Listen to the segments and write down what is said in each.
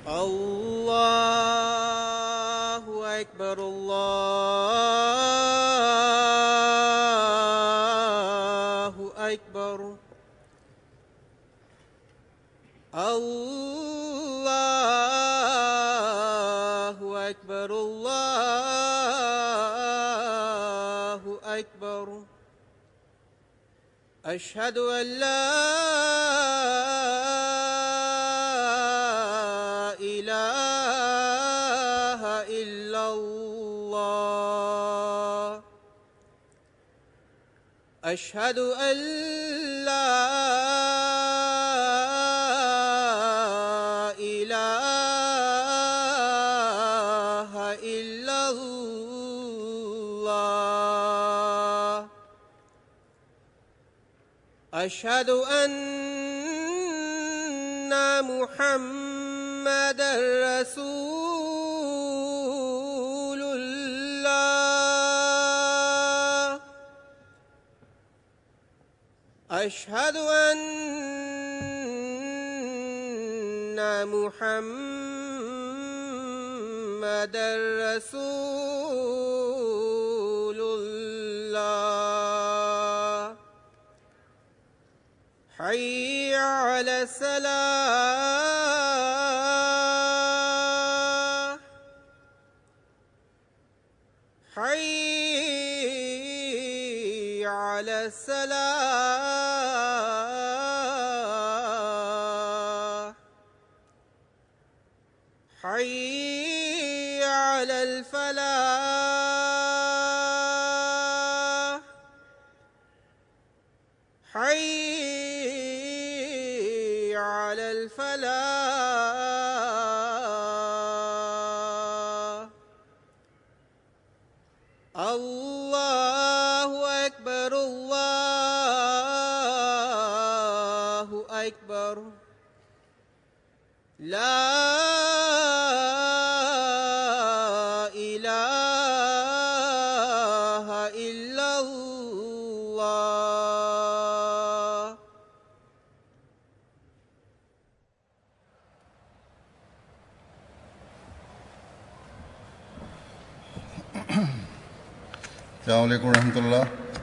अल्लाहु अकबर अल्लाहु अकबर अल्लाहु अकबर अल्लाहु अकबर अशहदु अल्ला इलाहा इल्लल्लाह अशहदु अल्ला इलाहा इल्लल्लाह अशहदु अन्ना मुहम्मदर रसूलुल्लाह अशहदु अन्ना मुहम्मदर रसूलुल्लाह हय्य अला सलाह हय्य अला सलाह हय्य अलल फलाह हय्य अलल फलाह अल्लाहु अकबर अल्लाहु अकबर ला इलाहा इल्लल्लाह अस्सलामु अलैकुम रहमतुल्लाह।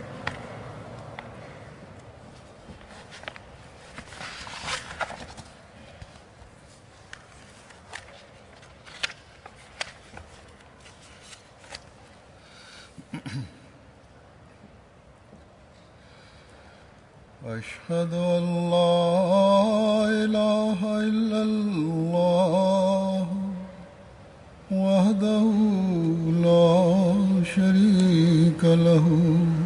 अशहदु अल्ला इलाहा इल्लल्लाह वहदहु ला शरीका लहू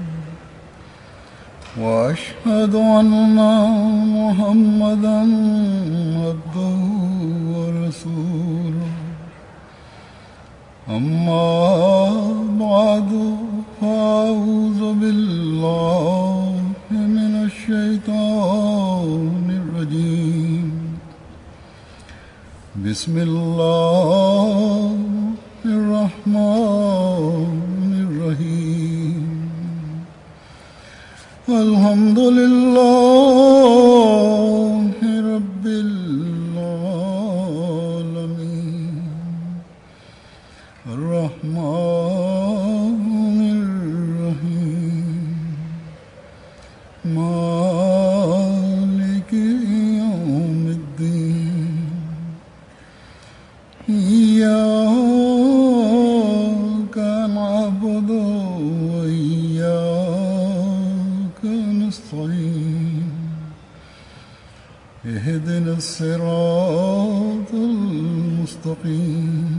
वअशहदु अन्ना मुहम्मदन अब्दुहु व रसूलुहु अम्मा बअदु फ़अऊज़ु बिल्लाहि मिनश शैतानिर रजीम बिस्मिल्लाहिर रहमानिर रहीम अल्हम्दुलिल्लाहि रब्बिल आलमीन अर्रहमानिर रहीम मालिकि यौमिद्दीन इय्याका नअबुदु व इय्याका नस्तईन इहदिनस सिरातल मुस्तक़ीम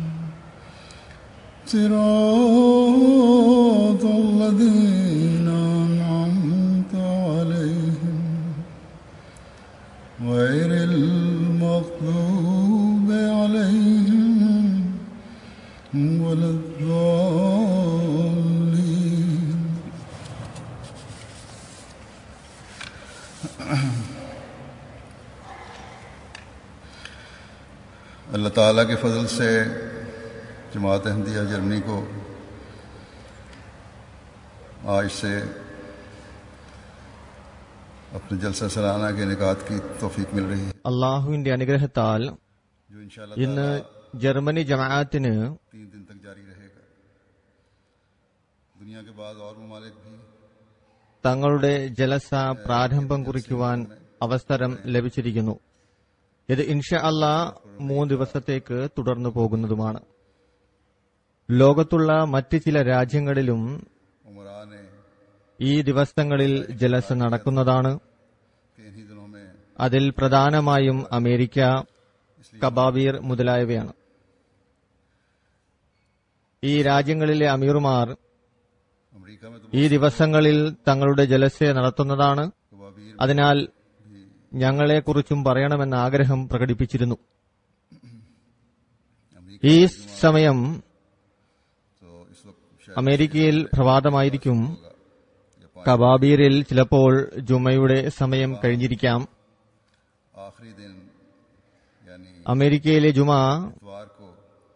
सिरातल लज़ीना अनअमता अलैहिम गैरिल मग़ज़ूबि अलैहिम वलद्दाल्लीन। अल्लाह ताला के फजल से जमात अहमदिया जर्मनी को आज से अपने जलसा सालाना के इनेकाद की तौफीक मिल रही है। അള്ളാഹുവിന്റെ അനുഗ്രഹത്താൽ जो इंशाअल्लाह ഇന്ന് ജർമ്മനി ജമാഅത്തിന് 3 दिन तक जारी रहेगा। दुनिया के बाद और ममालिक भी തങ്ങളുടെ ജലസ പ്രാരംഭം കുറിക്കുവാൻ അവസരം ലഭിച്ചിരിക്കുന്നു. ഇത് ഇൻഷാ അല്ലാഹ് 3 ദിവസത്തേക്ക് തുടർന്നു പോകുന്നതുമാണ്. ലോകത്തുള്ള മറ്റ് ചില രാജ്യങ്ങളിലും उमरा ने ഈ ദിവസങ്ങളിൽ ജലസ നടക്കുന്നതാണ്. कि इन्हीं दिनों में അതിൽ പ്രധാനമായും അമേരിക്ക, കബാബീർ മുതലായവയാണ്. ഈ രാജ്യങ്ങളിലെ അമീറുമാർ अमेरिका में तो ഈ ദിവസങ്ങളിൽ തങ്ങളുടെ ജലസ നടത്തുന്നതാണ്. कबाबीर അതിനാൽ ഞങ്ങളെക്കുറിച്ചും പറയണമെന്ന ആഗ്രഹം പ്രകടിപ്പിച്ചിരുന്നു. अमेरिका ഈ സമയം तो इस वक्त शायद അമേരിക്കയിൽ പ്രഭാതമായിരിക്കും. या 5 കബാബീറിൽ ചിലപ്പോൾ ജുമയുടെ സമയം കഴിഞ്ഞിരിക്കാം. आखिरी दिन यानी അമേരിക്കയിലെ ജുമ इतवार को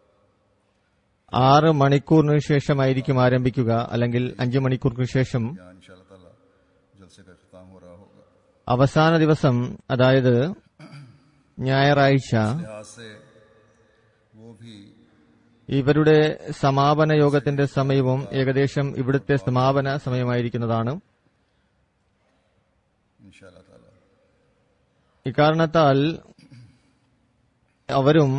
6 മണിക്കൂറിന് ശേഷമായിരിക്കും ആരംഭിക്കുക, അല്ലെങ്കിൽ 5 മണിക്കൂറിന് ശേഷം. यहाँ इंशाअल्लाह ताला जलसे का इख्तिताम हो रहा होगा। അവസാന ദിവസം, അതായത് ഞായറാഴ്ച, लिहाज से वो भी ഇവരുടെ സമാപന യോഗത്തിന്റെ സമയവും ഏകദേശം ഇവിടുത്തെ സമാപന സമയമായിരിക്കുന്നതാണ്. इंशाअल्लाह ताला ഇക്കാരണത്താൽ അവരും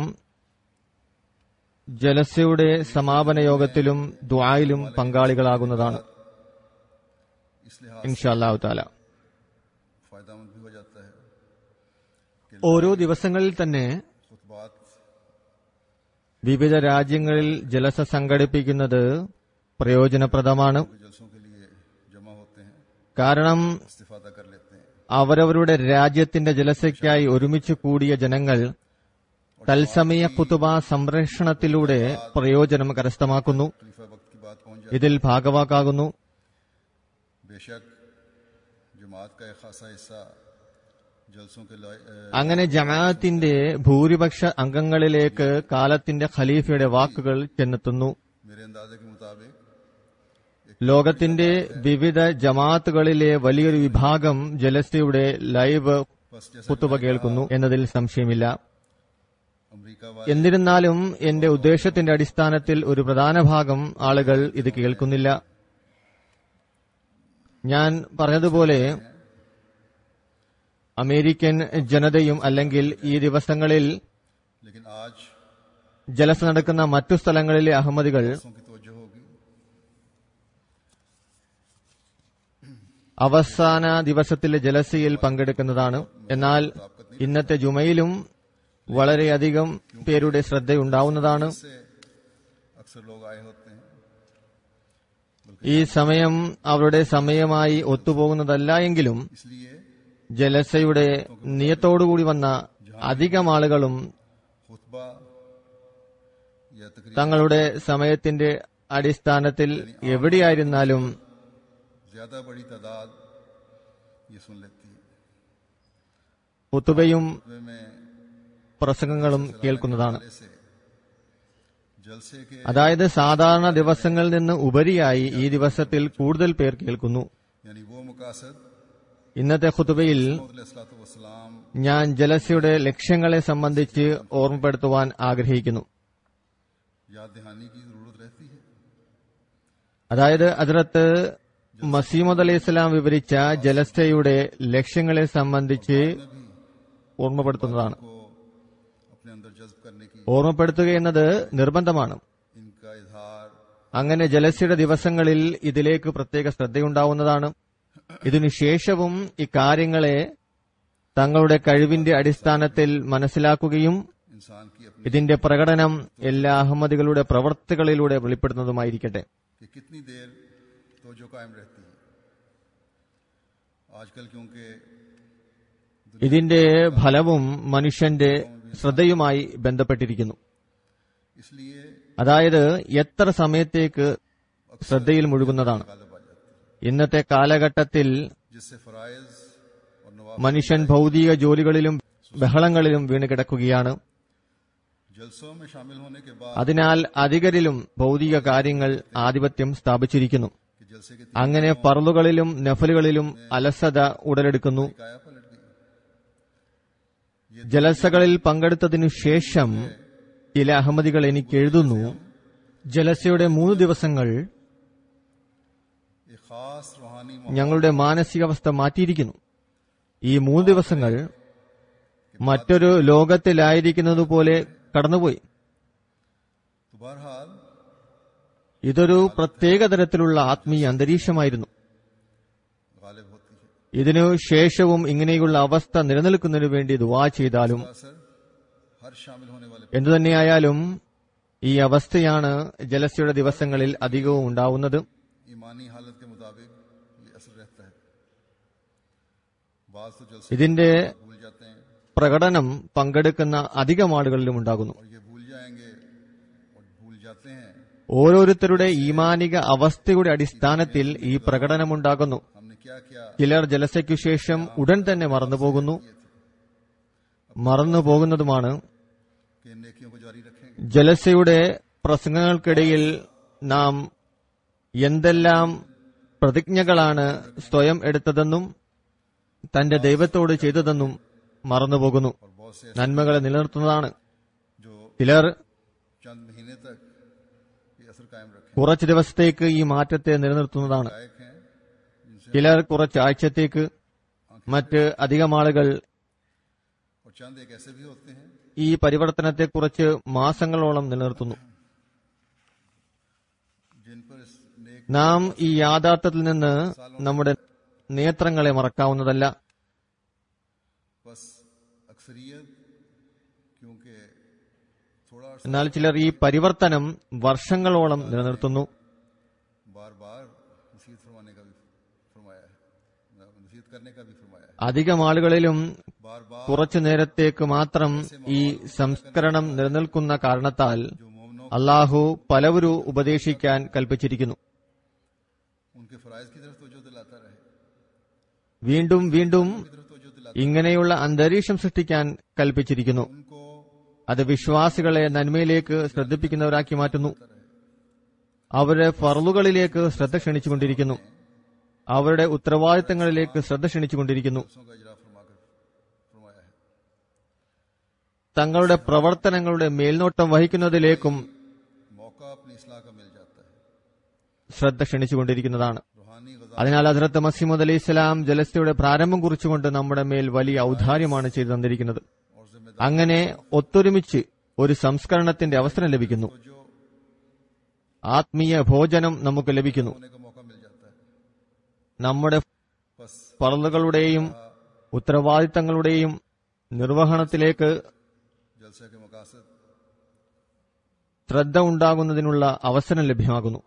ജലസയുടെ സമാപന യോഗത്തിലും ദുആയിലും പങ്കാളികളാകുന്നതാണ് इस लिहाज ഇൻഷാ അല്ലാഹു തആല. फायदामंद भी हो जाता है कि ഓരോ ദിവസങ്ങളിൽ തന്നെ खुतबात വിവിധ രാജ്യങ്ങളിൽ ജലസ സംഘടിപ്പിക്കുന്നത് പ്രയോജനപ്രദമാണ്. जलसों के लिए जमा होते हैं, കാരണം इस्तिफादा कर लेते हैं। അവരവരുടെ രാജ്യത്തിന്റെ ജലസയ്ക്കായി ഒരുമിച്ച് കൂടിയ ജനങ്ങൾ തത്സമയ ഖുതുബ സംരക്ഷണത്തിലൂടെ പ്രയോജനം കരസ്ഥമാക്കുന്നു, खलीफा वक्त की बात पहुंच जाती ഇതിൽ ഭാഗവാക്കാകുന്നു. है। बेशक जमात का एक खासा हिस्सा जलसों के അങ്ങനെ ജമാഅത്തിന്റെ ഭൂരിപക്ഷ അംഗങ്ങളിലേക്ക് കാലത്തിന്റെ ഖലീഫയുടെ വാക്കുകൾ ചെന്നെത്തുന്നു. मेरे अंदाजे के मुताबिक ലോകത്തിന്റെ വിവിധ ജമാഅത്തുകളിലെ വലിയൊരു വിഭാഗം ജലസയുടെ ലൈവ് बस जैसा ഖുതുബ കേൾക്കുന്നു എന്നതിൽ സംശയമില്ല. अमेरिका वाले എന്നിരുന്നാലും എന്റെ ഉദ്ദേശത്തിന്റെ അടിസ്ഥാനത്തിൽ ഒരു പ്രധാന ഭാഗം ആളുകൾ ഇത് കേൾക്കുന്നില്ല. ഞാൻ പറഞ്ഞതുപോലെ അമേരിക്കൻ ജനതയും അല്ലെങ്കിൽ ഈ ദിവസങ്ങളിൽ लेकिन आज ജലസ നടക്കുന്ന മറ്റു സ്ഥലങ്ങളിലെ അഹമ്മദികൾ जलसों की तवज्जो होगी। അവസാന ദിവസത്തിലെ ജലസയിൽ പങ്കെടുക്കുന്നതാണ്. എന്നാൽ ഇന്നത്തെ ജുമയിലും വളരെയധികം പേരുടെ ശ്രദ്ധയുണ്ടാവുന്നതാണ്. से अक्सर लोग आए होते हैं, ഈ സമയം അവരുടെ സമയമായി ഒത്തുപോകുന്നതല്ല എങ്കിലും इसलिए ജലസയുടെ നിയത്തോടുകൂടി വന്ന അധികം ആളുകളും खुतबा या तकरीर തങ്ങളുടെ സമയത്തിന്റെ അടിസ്ഥാനത്തിൽ എവിടെയായിരുന്നാലും ज्यादा बड़ी तादाद ये सुन लेती है। ഖുതുബയും खुतबे में പ്രസംഗങ്ങളും കേൾക്കുന്നതാണ്. से जलसे के അതായത് സാധാരണ ദിവസങ്ങളിൽ നിന്ന് ഉപരിയായി ഈ ദിവസത്തിൽ കൂടുതൽ പേർ കേൾക്കുന്നു. यानी वो मकासद ഇന്നത്തെ ഖുതുബയിൽ वसलाम ഞാൻ ജലസയുടെ ലക്ഷ്യങ്ങളെ സംബന്ധിച്ച് ഓർമ്മപ്പെടുത്തുവാൻ ആഗ്രഹിക്കുന്നു. याद दहानी की जरूरत रहती है। അതായത് ഹദ്റത്ത് മസീമദ് അലൈഹി സ്വലാം വിവരിച്ച ജലസയുടെ ലക്ഷ്യങ്ങളെ സംബന്ധിച്ച് ഓർമ്മപ്പെടുത്തുന്നതാണ്. को अपने अंदर जज्ब करने की ഓർമ്മപ്പെടുത്തുക എന്നത് നിർബന്ധമാണ്. इनका इजहार അങ്ങനെ ജലസയുടെ ദിവസങ്ങളിൽ ഇതിലേക്ക് പ്രത്യേക ശ്രദ്ധയുണ്ടാവുന്നതാണ്. ഇതിനുശേഷവും ഇക്കാര്യങ്ങളെ തങ്ങളുടെ കഴിവിന്റെ അടിസ്ഥാനത്തിൽ മനസ്സിലാക്കുകയും इंसान की अपनी ഇതിന്റെ പ്രകടനം എല്ലാ അഹമ്മദികളുടെ പ്രവർത്തികളിലൂടെ വെളിപ്പെടുന്നതുമായിരിക്കട്ടെ. कि कितनी देर तो जो कायम रहती है आजकल, क्योंकि ഇതിന്റെ ഫലവും മനുഷ്യന്റെ ശ്രദ്ധയുമായി ബന്ധപ്പെട്ടിരിക്കുന്നു. इसलिए അതായത് എത്ര സമയത്തേക്ക് ശ്രദ്ധയിൽ മുഴുകുന്നതാണ്. गालब आ जाती है, ഇന്നത്തെ കാലഘട്ടത്തിൽ जिससे फराइज और नवाब മനുഷ്യൻ ഭൗതിക ജോലികളിലും ബഹളങ്ങളിലും വീണ് കിടക്കുകയാണ്. जलसों में शामिल होने के बाद അതിനാൽ അധികരിലും ഭൗതിക കാര്യങ്ങൾ ആധിപത്യം സ്ഥാപിച്ചിരിക്കുന്നു. कि जलसे की അങ്ങനെ ഫർളുകളിലും നഫലുകളിലും അലസത ഉടലെടുക്കുന്നു. काया पलट गई। ജലസകളിൽ പങ്കെടുത്തതിനു ശേഷം ചില അഹമ്മദികൾ എനിക്ക് എഴുതുന്നു, ജലസയുടെ 3 ദിവസങ്ങൾ एक खास रूहानी ഞങ്ങളുടെ മാനസികാവസ്ഥ മാറ്റിയിരിക്കുന്നു. ഈ 3 ദിവസങ്ങൾ മറ്റൊരു ലോകത്തിലായിരിക്കുന്നതുപോലെ കടന്നുപോയി. तो बहरहाल ഇതൊരു പ്രത്യേക തരത്തിലുള്ള ആത്മീയ അന്തരീക്ഷമായിരുന്നു. गालिब होती है। ഇതിനു ശേഷവും ഇങ്ങനെയുള്ള അവസ്ഥ നിലനിൽക്കുന്നതിനു വേണ്ടി ദുആ ചെയ്താലും असर हर शामिल होने वाले എന്തുതന്നെയായാലും ഈ അവസ്ഥയാണ് ജലസയുടെ ദിവസങ്ങളിൽ അധികവും ഉണ്ടാവുന്നത്. ईमानी हालत के मुताबिक ये असर रहता है। बाज तो जलसे ഇതിന്റെ भूल जाते हैं പ്രകടനം പങ്കെടുക്കുന്ന അധികം ആളുകളിലും ഉണ്ടാകുന്നു. और ये भूल जाएंगे और भूल जाते हैं ഓരോരുത്തരുടെ ഈമാനിക അവസ്ഥയുടെ അടിസ്ഥാനത്തിൽ ഈ പ്രകടനമുണ്ടാകുന്നു. हमने क्या किया, ചിലർ ജലസയ്ക്കു ശേഷം ഉടൻ തന്നെ മറന്നുപോകുന്നു. മറന്നുപോകുന്നതുമാണ്. कि इन नेकियों को जारी रखेंगे। ജലസയുടെ പ്രസംഗങ്ങൾക്കിടയിൽ നാം എന്തെല്ലാം പ്രതിജ്ഞകളാണ് സ്വയം എടുത്തതെന്നും തന്റെ ദൈവത്തോട് ചെയ്തതെന്നും മറന്നുപോകുന്നു. और बहुत से നന്മകളെ നിലനിർത്തുന്നതാണ്. जो ചിലർ चंद महीने तक ये असर कायम रखें കുറച്ച് ദിവസത്തേക്ക് ഈ മാറ്റത്തെ നിലനിർത്തുന്നതാണ്. लायक हैं, जिनसे ചിലർ കുറച്ച് ആഴ്ചത്തേക്ക്, മറ്റ് അധികം ആളുകൾ और चंद एक ऐसे भी होते हैं ഈ പരിവർത്തനത്തെ കുറച്ച് മാസങ്ങളോളം നിലനിർത്തുന്നു. जिन पर इस नेक നാം ഈ യാഥാർത്ഥ്യത്തിൽ നിന്ന് നമ്മുടെ നേത്രങ്ങളെ മറക്കാവുന്നതല്ല. बस अक्सरियत क्योंकि थोड़ा എന്നാൽ ചിലർ ഈ പരിവർത്തനം വർഷങ്ങളോളം നിലനിർത്തുന്നു. बार बार नसीहत फरमाने का भी फरमाया है, नसीहत करने का भी फरमाया है। അധികം ആളുകളിലും बार बार കുറച്ചു നേരത്തേക്ക് മാത്രം ഈ സംസ്കരണം നിലനിൽക്കുന്ന കാരണത്താൽ जो मोमनों അള്ളാഹു പലവരും ഉപദേശിക്കാൻ കൽപ്പിച്ചിരിക്കുന്നു. उनके फराइज की तरफ तवज्जो दिलाता रहे, വീണ്ടും വീണ്ടും की तरफ तवज्जो दिलाता ഇങ്ങനെയുള്ള അന്തരീക്ഷം സൃഷ്ടിക്കാൻ കൽപ്പിച്ചിരിക്കുന്നു. उनको അത് വിശ്വാസികളെ നന്മയിലേക്ക് ശ്രദ്ധിപ്പിക്കുന്നവരാക്കി മാറ്റുന്നു. അവരുടെ ഫർളുകളിലേക്ക് ശ്രദ്ധ ക്ഷണിച്ചുകൊണ്ടിരിക്കുന്നു. അവരുടെ ഉത്തരവാദിത്തങ്ങളിലേക്ക് ശ്രദ്ധ ക്ഷണിച്ചുകൊണ്ടിരിക്കുന്നു. उसों का इजरा फरमाया है। തങ്ങളുടെ പ്രവർത്തനങ്ങളുടെ മേൽനോട്ടം വഹിക്കുന്നതിലേക്കും मौका अपनी इस्लाह का मिल जाता है। ശ്രദ്ധ ക്ഷണിച്ചുകൊണ്ടിരിക്കുന്നതാണ്. रूहानी गज़ा അതിനാൽ ഹദ്റത്ത് മസീഹ് അലൈഹി സ്വലാം ജലസയുടെ പ്രാരംഭം കുറിച്ചുകൊണ്ട് നമ്മുടെ മേൽ വലിയ ഔദാര്യമാണ് ചെയ്തു തന്നിരിക്കുന്നത്. और जिम्मेदार അങ്ങനെ ഒത്തൊരുമിച്ച് ഒരു സംസ്കരണത്തിന്റെ അവസരം ലഭിക്കുന്നു. जो ആത്മീയ ഭോജനം നമുക്ക് ലഭിക്കുന്നു. होने का मौका मिल जाता है। നമ്മുടെ बस ഫർളുകളുടെയും ഉത്തരവാദിത്തങ്ങളുടെയും നിർവഹണത്തിലേക്ക് जलसे के मकासद ശ്രദ്ധ ഉണ്ടാകുന്നതിനുള്ള അവസരം ലഭ്യമാകുന്നു.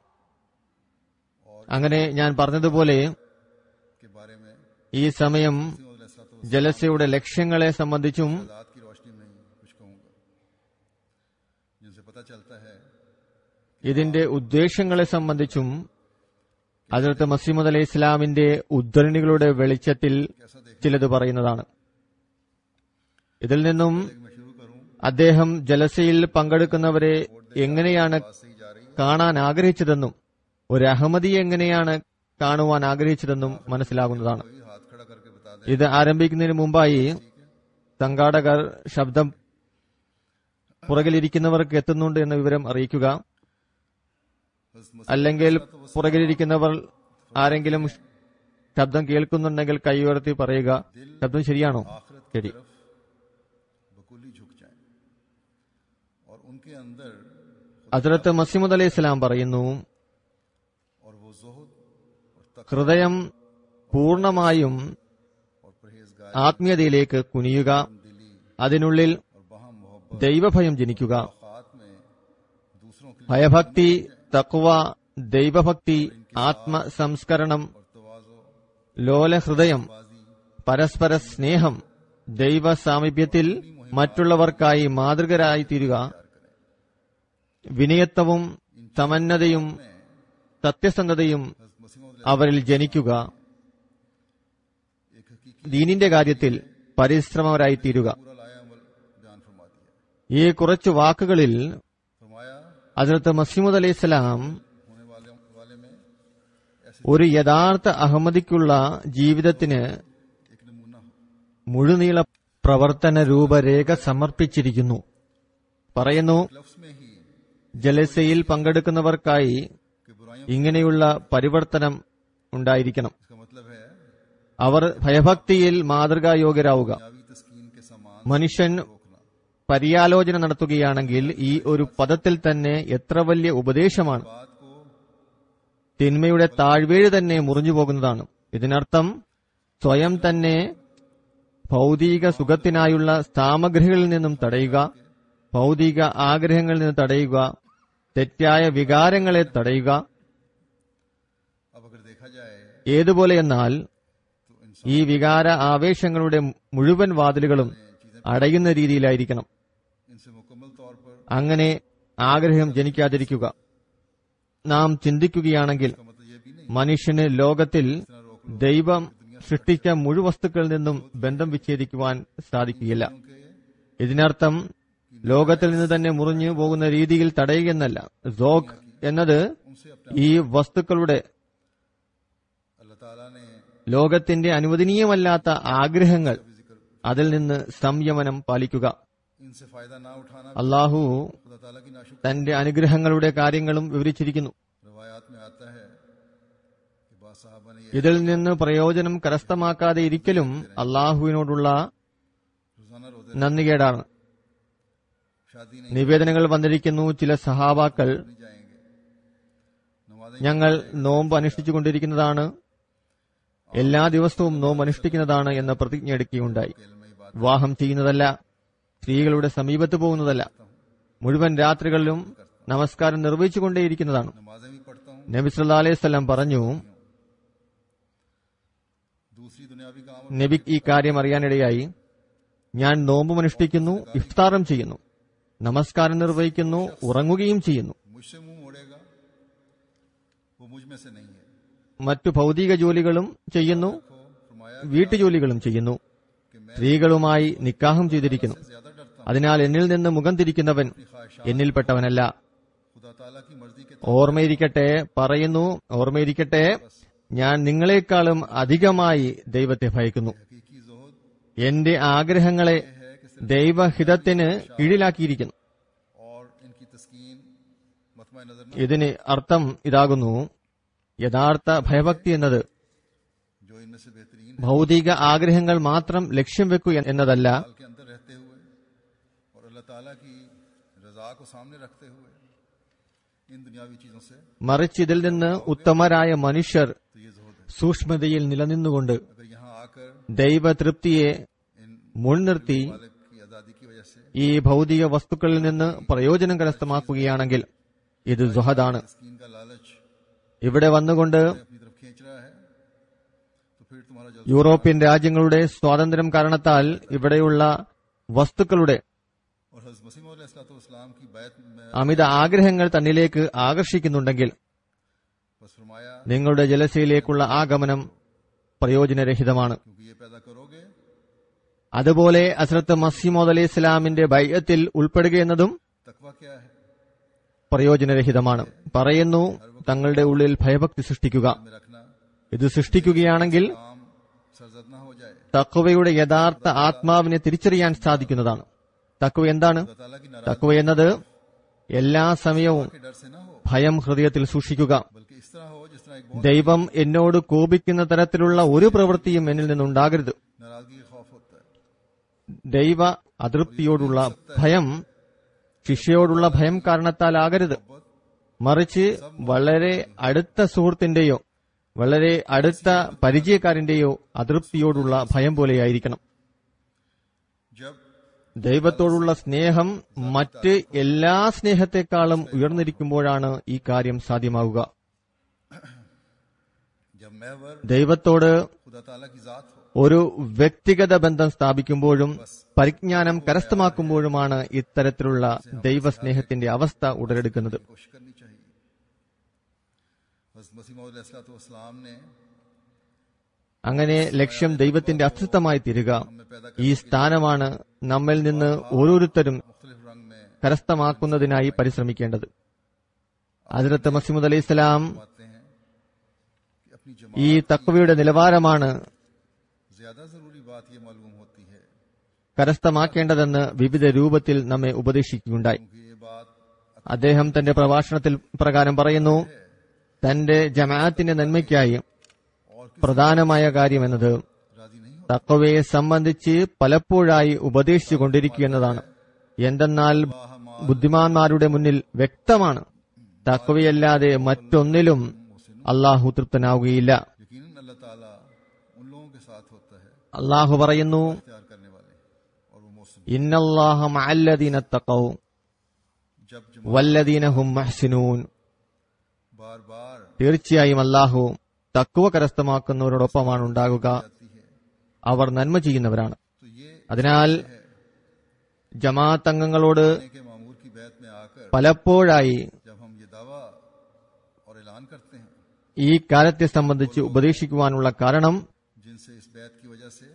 അങ്ങനെ ഞാൻ പറഞ്ഞതുപോലെ के बारे में ഈ സമയം अलैहिस्सलातु ജലസയുടെ ലക്ഷ്യങ്ങളെ സംബന്ധിച്ചും वस्सलाम की रोशनी में कुछ कहूंगा, जिनसे पता चलता है ഇതിന്റെ ഉദ്ദേശങ്ങളെ സംബന്ധിച്ചും ഹദ്റത്ത് മസീഹ് അലൈഹി ഇസ്ലാമിന്റെ ഉദ്ധരണികളുടെ വെളിച്ചത്തിൽ कैसा देख ചിലത് പറയുന്നതാണ്. ഇതിൽ നിന്നും मैं शुरू करूं അദ്ദേഹം ജലസയിൽ പങ്കെടുക്കുന്നവരെ എങ്ങനെയാണ് से ही जा रही കാണാൻ ആഗ്രഹിച്ചതെന്നും ഒരു അഹമ്മദിയെ എങ്ങനെയാണ് കാണുവാൻ ആഗ്രഹിച്ചതെന്നും മനസ്സിലാകുന്നതാണ്. कोई हाथ खड़ा करके बता दे ഇത് ആരംഭിക്കുന്നതിന് മുമ്പായി സംഘാടകർ ശബ്ദം പുറകിലിരിക്കുന്നവർക്ക് എത്തുന്നുണ്ട് എന്ന വിവരം അറിയിക്കുക. അല്ലെങ്കിൽ പുറകിലിരിക്കുന്നവർ ആരെങ്കിലും ശബ്ദം കേൾക്കുന്നുണ്ടെങ്കിൽ കൈ ഉയർത്തി പറയുക. ശബ്ദം ശരിയാണോ? आखिरत की ശരി. तरफ बकुली झुक जाएं और उनके अंदर ഹദ്റത്ത് മസീഹ് അലൈഹി സ്വലാം പറയുന്നു, और वो ज़ुहद और तक़वा ഹൃദയം പൂർണ്ണമായും और परहेज़गारी ആത്മീയതയിലേക്ക് കുനിയുക. दिली അതിനുള്ളിൽ और बहम मोहब्बत ദൈവഭയം ജനിക്കുക. औकात में दूसरों के लिए ഭയഭക്തി, തഖ്വ, ദൈവഭക്തി, ആത്മസംസ്കരണം, और तवाज़ो ലോലഹൃദയം, बाजी പരസ്പര സ്നേഹം, ദൈവ സാമീപ്യത്തിൽ മറ്റുള്ളവർക്കായി മാതൃകരായി തീരുക, വിനയത്വവും സമന്നതയും സത്യസന്ധതയും അവരിൽ ജനിക്കുക, एक हकीकी ദീനിന്റെ കാര്യത്തിൽ പരിശ്രമകരായി തീരുക. पूरा लाया अमल बयान फरमा दिया। ഈ കുറച്ചു വാക്കുകളിൽ फरमाया ഹദ്റത്ത് മസീഹ് അലൈഹി സ്വലാം होने वाले में ऐसे ഒരു യഥാർത്ഥ അഹമ്മദിക്കുള്ള ജീവിതത്തിന് एक नमूना हो। മുഴുനീള പ്രവർത്തന രൂപരേഖ സമർപ്പിച്ചിരിക്കുന്നു. പറയുന്നു, लफ्ज में ही ജലസയിൽ പങ്കെടുക്കുന്നവർക്കായി कि बुराइयों ഇങ്ങനെയുള്ള പരിവർത്തനം ഉണ്ടായിരിക്കണം. इसका मतलब है അവർ ഭയഭക്തിയിൽ മാതൃകായോഗ്യരാവുക. दुनियावी तस्कीन के समान മനുഷ്യൻ പര്യാലോചന നടത്തുകയാണെങ്കിൽ ഈ ഒരു പദത്തിൽ തന്നെ എത്ര വലിയ ഉപദേശമാണ്. बात को തിന്മയുടെ താഴ്വേഴ് തന്നെ മുറിഞ്ഞു പോകുന്നതാണ്. ഇതിനർത്ഥം സ്വയം തന്നെ ഭൗതിക സുഖത്തിനായുള്ള സാമഗ്രികളിൽ നിന്നും തടയുക, ഭൗതിക ആഗ്രഹങ്ങളിൽ നിന്ന് തടയുക, തെറ്റായ വികാരങ്ങളെ തടയുക. अब अगर देखा जाए ഏതുപോലെയെന്നാൽ ഈ വികാര ആവേശങ്ങളുടെ മുഴുവൻ വാതിലുകളും അടയുന്ന രീതിയിലായിരിക്കണം. इनसे मुकम्मल तौर पर അങ്ങനെ ആഗ്രഹം ജനിക്കാതിരിക്കുക. നാം ചിന്തിക്കുകയാണെങ്കിൽ मतलब ये भी नहीं മനുഷ്യന് ലോകത്തിൽ ദൈവം സൃഷ്ടിച്ച മുഴുവൻ വസ്തുക്കളിൽ നിന്നും ബന്ധം വിച്ഛേദിക്കുവാൻ സാധിക്കുകയില്ല. ഇതിനർത്ഥം ലോകത്തിൽ നിന്ന് തന്നെ മുറിഞ്ഞു പോകുന്ന രീതിയിൽ തടയുകയെന്നല്ല. സോഖ് എന്നത് उनसे अपने ഈ വസ്തുക്കളുടെ अल्लाह ताला ने ലോകത്തിന്റെ അനുവദനീയമല്ലാത്ത ആഗ്രഹങ്ങൾ അതിൽ നിന്ന് സംയമനം പാലിക്കുക. इनसे फायदा ना उठाना അള്ളാഹു खुदा ताला की नाशुक्र തന്റെ അനുഗ്രഹങ്ങളുടെ കാര്യങ്ങളും വിവരിച്ചിരിക്കുന്നു. रवायात में आता है कि बादशाह साहबा ने ये ഇതിൽ നിന്ന് പ്രയോജനം കരസ്ഥമാക്കാതെ ഇരിക്കലും അള്ളാഹുവിനോടുള്ള रोजाना रोजे നന്ദികേടാണ്. शादी नहीं നിവേദനങ്ങൾ വന്നിരിക്കുന്നു, ചില സഹാബാക്കൾ नहीं जाएंगे नमाजें ഞങ്ങൾ നോമ്പ് അനുഷ്ഠിച്ചുകൊണ്ടിരിക്കുന്നതാണ്, എല്ലാ ദിവസവും നോമ്പ് അനുഷ്ഠിക്കുന്നതാണ് എന്ന പ്രതിജ്ഞ എടുക്കുകയുണ്ടായി. में ही बात വിവാഹം ചെയ്യുന്നതല്ല, സ്ത്രീകളുടെ സമീപത്ത് പോകുന്നതല്ല, മുഴുവൻ രാത്രികളിലും നമസ്കാരം നിർവഹിച്ചുകൊണ്ടേയിരിക്കുന്നതാണ്. नमाजें भी पढ़ता हूँ നബി സല്ലല്ലാഹു അലൈഹി വസല്ലം പറഞ്ഞു, दूसरी दुनियावी काम നബി ഈ കാര്യം അറിയാനിടയായി, ഞാൻ നോമ്പും അനുഷ്ഠിക്കുന്നു, ഇഫ്താറും ചെയ്യുന്നു, നമസ്കാരം നിർവഹിക്കുന്നു, ഉറങ്ങുകയും ചെയ്യുന്നു, मुझसे मुंह मोड़ेगा वो मुझ में से नहीं है മറ്റു ഭൗതിക ജോലികളും ചെയ്യുന്നു, को फरमाया വീട്ടുജോലികളും ചെയ്യുന്നു, कि मैं സ്ത്രീകളുമായി നിക്കാഹും ചെയ്തിരിക്കുന്നു. ज्यादा डरता हूँ അതിനാൽ എന്നിൽ നിന്ന് മുഖം തിരിക്കുന്നവൻ എന്നിൽപ്പെട്ടവനല്ല. खुदा ताला की मर्जी के ഓർമ്മയിരിക്കട്ടെ, പറയുന്നു, ഓർമ്മയിരിക്കട്ടെ, ഞാൻ നിങ്ങളെക്കാളും അധികമായി ദൈവത്തെ ഭയക്കുന്നു. हकीकी जोहद എന്റെ ആഗ്രഹങ്ങളെ ദൈവഹിതത്തിന് കീഴിലാക്കിയിരിക്കുന്നു. और इनकी तस्कीन मतमा नजर न ഇതിന് അർത്ഥം ഇതാകുന്നു, യഥാർത്ഥ ഭയഭക്തി എന്നത് जो इनमें से बेहतरीन ഭൗതിക ആഗ്രഹങ്ങൾ മാത്രം ലക്ഷ്യം വെക്കുക എന്നതല്ല, हाल के अंदर रहते हुए और अल्लाह ताला की रजा को सामने रखते हुए इन दुनियावी चीजों से മറിച്ച് ഇതിൽ നിന്ന് ഉത്തമരായ മനുഷ്യർ तो ये जोहद है। സൂക്ഷ്മതയിൽ നിലനിന്നുകൊണ്ട് अगर यहाँ आकर ദൈവതൃപ്തിയെ इन മുൻനിർത്തി मालिक की आजादी की वजह से ഈ ഭൗതിക വസ്തുക്കളിൽ നിന്ന് പ്രയോജനം കരസ്ഥമാക്കുകയാണെങ്കിൽ ഇത് സുഹദാണ്. तस्कीन का लालच ഇവിടെ വന്നുകൊണ്ട് अपनी तरफ खींच रहा है तो फिर तुम्हारा जल യൂറോപ്യൻ രാജ്യങ്ങളുടെ സ്വാതന്ത്ര്യം കാരണത്താൽ ഇവിടെയുള്ള വസ്തുക്കളുടെ और हज़रत मसीह मौद अलैहिस्सलाम की बैत में അമിത ആഗ്രഹങ്ങൾ തന്നിലേക്ക് ആകർഷിക്കുന്നുണ്ടെങ്കിൽ बस फरमाया നിങ്ങളുടെ ജലസയിലേക്കുള്ള ആഗമനം പ്രയോജനരഹിതമാണ്. क्योंकि ये पैदा करोगे അതുപോലെ ഹസ്രത്ത് മസീമോദ് അലൈഹി ഇസ്ലാമിന്റെ ബൈഅത്തിൽ ഉൾപ്പെടുക എന്നതും तकवा क्या है പ്രയോജനരഹിതമാണ്. പറയുന്നു, തങ്ങളുടെ ഉള്ളിൽ ഭയഭക്തി സൃഷ്ടിക്കുക. में रखना ഇത് സൃഷ്ടിക്കുകയാണെങ്കിൽ काम सरजद ना हो जाए തഖ്വയുടെ യഥാർത്ഥ ആത്മാവിനെ തിരിച്ചറിയാൻ സാധിക്കുന്നതാണ്. തഖ്വ എന്താണ്? खुदा ताला की नाराजगी തഖ്വ എന്നത് എല്ലാ സമയവും के डर से ना हो ഭയം ഹൃദയത്തിൽ സൂക്ഷിക്കുക. बल्कि इस तरह हो जिस तरह एक बहुत ദൈവം എന്നോട് കോപിക്കുന്ന തരത്തിലുള്ള ഒരു പ്രവൃത്തിയും എന്നിൽ നിന്നുണ്ടാകരുത്. नाराजगी का खौफ होता है ദൈവ അതൃപ്തിയോടുള്ള ഭയം ശിക്ഷയോടുള്ള ഭയം കാരണത്താലാകരുത്. മറിച്ച് വളരെ അടുത്ത സുഹൃത്തിന്റെയോ വളരെ അടുത്ത പരിചയക്കാരന്റെയോ അതൃപ്തിയോടുള്ള ഭയം പോലെയായിരിക്കണം. जब ദൈവത്തോടുള്ള സ്നേഹം മറ്റ് എല്ലാ സ്നേഹത്തെക്കാളും ഉയർന്നിരിക്കുമ്പോഴാണ് ഈ കാര്യം സാധ്യമാവുക. जब महवर ദൈവത്തോട് खुदा ताला की जात हो ഒരു വ്യക്തിഗത ബന്ധം സ്ഥാപിക്കുമ്പോഴും പരിജ്ഞാനം കരസ്ഥമാക്കുമ്പോഴുമാണ് ഇത്തരത്തിലുള്ള ദൈവസ്നേഹത്തിന്റെ അവസ്ഥ ഉടലെടുക്കുന്നത്. कोशिश करनी चाहिए। हज़रत मसीह मौद अलैहिस्सलाम ने അങ്ങനെ ലക്ഷ്യം ദൈവത്തിന്റെ അസ്തിത്വമായി തീരുക. ഈ സ്ഥാനമാണ് നമ്മിൽ നിന്ന് ഓരോരുത്തരും मुख्तलिफ रंग में കരസ്ഥമാക്കുന്നതിനായി പരിശ്രമിക്കേണ്ടത്. ഹസ്രത്ത് മസീഹ് അലൈഹി സ്വലാം आते हैं कि अपनी ഈ जमात തഖ്വയുടെ നിലവാരമാണ് ज्यादा जरूरी बात ये मालूम होती है കരസ്ഥമാക്കേണ്ടതെന്ന് വിവിധ രൂപത്തിൽ നമ്മെ ഉപദേശിക്കുകയുണ്ടായി. क्योंकि ये बात അദ്ദേഹം തന്റെ പ്രഭാഷണത്തിൽ പ്രകാരം പറയുന്നു, തന്റെ ജമാഅത്തിന്റെ നന്മയ്ക്കായി പ്രധാനമായ കാര്യമെന്നത് राजी नहीं हो തഖ്വയെ സംബന്ധിച്ച് പലപ്പോഴായി ഉപദേശിച്ചു കൊണ്ടിരിക്കുക എന്നതാണ്. എന്തെന്നാൽ ബുദ്ധിമാന്മാരുടെ മുന്നിൽ വ്യക്തമാണ്, തഖ്വയല്ലാതെ മറ്റൊന്നിലും അള്ളാഹു തൃപ്തനാവുകയില്ല. यकीनन अल्लाह ताला उन लोगों के साथ होता है അള്ളാഹു പറയുന്നു, प्यार करने वाले और वो मौसम ഇന്നല്ലാഹ മഅല്ലദീന തഖൗ जब വല്ലദീന ഹും മുഹ്സിനൂൻ. बार बार തീർച്ചയായും അള്ളാഹു തഖ്വ കരസ്ഥമാക്കുന്നവരോടൊപ്പമാണ് ഉണ്ടാകുക, आती है അവർ നന്മ ചെയ്യുന്നവരാണ്. तो ये അതിനാൽ ജമാഅത്ത് അംഗങ്ങളോട് के मामूर की बैत में आकर പലപ്പോഴായി जब हम ये दावा और ऐलान करते हैं ഈ കാര്യത്തെ സംബന്ധിച്ച് ഉപദേശിക്കുവാനുള്ള കാരണം जिनसे इस बैत की वजह से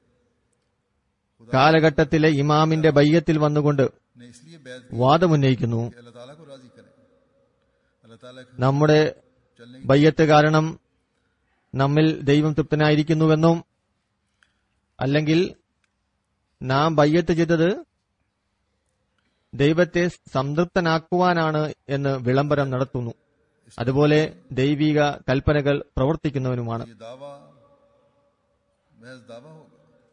കാലഘട്ടത്തിലെ ഇമാമിന്റെ ബയ്യത്തിൽ വന്നുകൊണ്ട് ने इसलिए बैत വാദമുന്നയിക്കുന്നു, की अल्लाह ताला को राजी करें, अल्लाह ताला के നമ്മുടെ चलने ബയ്യത്ത് കാരണം നമ്മിൽ ദൈവം തൃപ്തനായിരിക്കുന്നുവെന്നും അല്ലെങ്കിൽ നാം ബയ്യത്ത് ചെയ്തത് ദൈവത്തെ സംതൃപ്തനാക്കുവാനാണ് എന്ന് വിളംബരം നടത്തുന്നു. അതുപോലെ ദൈവിക കൽപ്പനകൾ പ്രവർത്തിക്കുന്നവനുമാണ്. ये दावा महज दावा होगा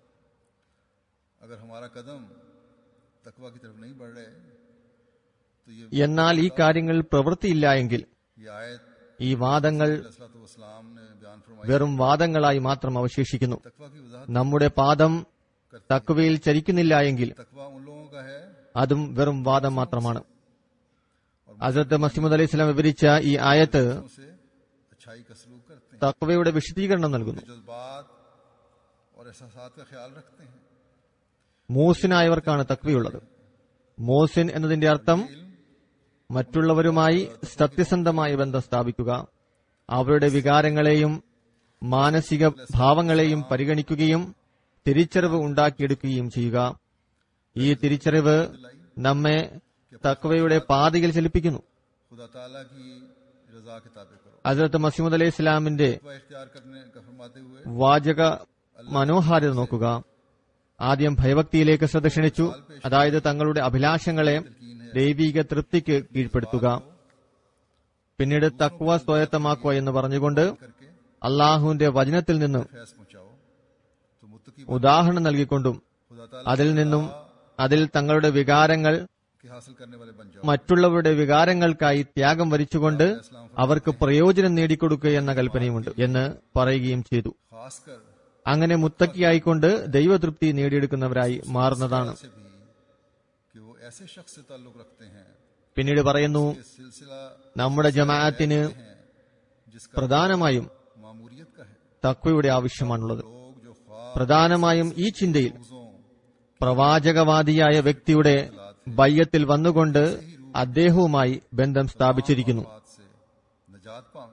अगर हमारा कदम तकवा की तरफ नहीं बढ़ रहे तो ये എന്നാൽ ഈ കാര്യങ്ങൾ പ്രവൃത്തിയില്ല എങ്കിൽ आयत ഈ വാദങ്ങൾ सलाम ने बयान फरमाई വെറും വാദങ്ങളായി മാത്രം അവശേഷിക്കുന്നു. तकवा की वजाहत നമ്മുടെ പാദം തഖ്വയിൽ ചരിക്കുന്നില്ല എങ്കിൽ तकवा उन लोगों का है അതും വെറും വാദം മാത്രമാണ്. ഹസ്രത്ത് മസീഹ് അലൈഹി സ്വലാം വിവരിച്ച ഈ ആയത്ത് उनसे अच्छाई का सलूक करते हैं, തഖ്വയുടെ വിശദീകരണം നൽകുന്നു. जज्बात और एहसासात का ख्याल रखते हैं, മൂസിനായവർക്കാണ് തഖ്വയുള്ളത്. മൂസിൻ എന്നതിന്റെ അർത്ഥം മറ്റുള്ളവരുമായി സത്യസന്ധമായ ബന്ധം സ്ഥാപിക്കുക, അവരുടെ വികാരങ്ങളെയും മാനസിക ഭാവങ്ങളെയും പരിഗണിക്കുകയും തിരിച്ചറിവ് ഉണ്ടാക്കിയെടുക്കുകയും ചെയ്യുക. ഈ തിരിച്ചറിവ് നമ്മെ തഖ്വയുടെ പാതയിൽ ചലിപ്പിക്കുന്നു. खुदा ताला की रजा के ताबे करो। ഹസ്രത്ത് മസീഹ് അലൈഹി ഇസ്ലാമിന്റെ तकवा इख्तियार करने का फरमाते हुए വാചക മനോഹാരിത നോക്കുക. ആദ്യം ഭയഭക്തിയിലേക്ക് ശ്രദ്ധ ക്ഷണിച്ചു, അതായത് തങ്ങളുടെ അഭിലാഷങ്ങളെ ദൈവിക തൃപ്തിക്ക് കീഴ്പ്പെടുത്തുക. പിന്നീട് തഖ്വ സ്വായത്തമാക്കുക എന്ന് പറഞ്ഞുകൊണ്ട് करके അള്ളാഹുവിന്റെ വചനത്തിൽ നിന്നും फैस पहुंचाओ तो मुत्तकी ഉദാഹരണം നൽകിക്കൊണ്ടും खुदा ताला അതിൽ നിന്നും അതിൽ തങ്ങളുടെ വികാരങ്ങൾ के हासिल करने वाले बन जाओ। മറ്റുള്ളവരുടെ വികാരങ്ങൾക്കായി ത്യാഗം വരിച്ചുകൊണ്ട് അവർക്ക് പ്രയോജനം നേടിക്കൊടുക്കുക എന്ന കൽപ്പനയുമുണ്ട് എന്ന് പറയുകയും ചെയ്തു. खासकर അങ്ങനെ മുത്തക്കിയായിക്കൊണ്ട് ദൈവതൃപ്തി നേടിയെടുക്കുന്നവരായി മാറുന്നതാണ്. से भी कि वो ऐसे शख्स से ताल्लुक रखते हैं പിന്നീട് പറയുന്നു, कि सिलसिला നമ്മുടെ ജമാഅത്തിന് है जिसका പ്രധാനമായും मामूरियत का है। തഖ്വയുടെ ആവശ്യമാണുള്ളത്. लोग जो ख्वाब പ്രധാനമായും ഈ ചിന്തയിൽ रोजों പ്രവാചകവാദിയായ വ്യക്തിയുടെ ബയ്യത്തിൽ വന്നുകൊണ്ട് അദ്ദേഹവുമായി ബന്ധം സ്ഥാപിച്ചിരിക്കുന്നു. बात से निजात पावें,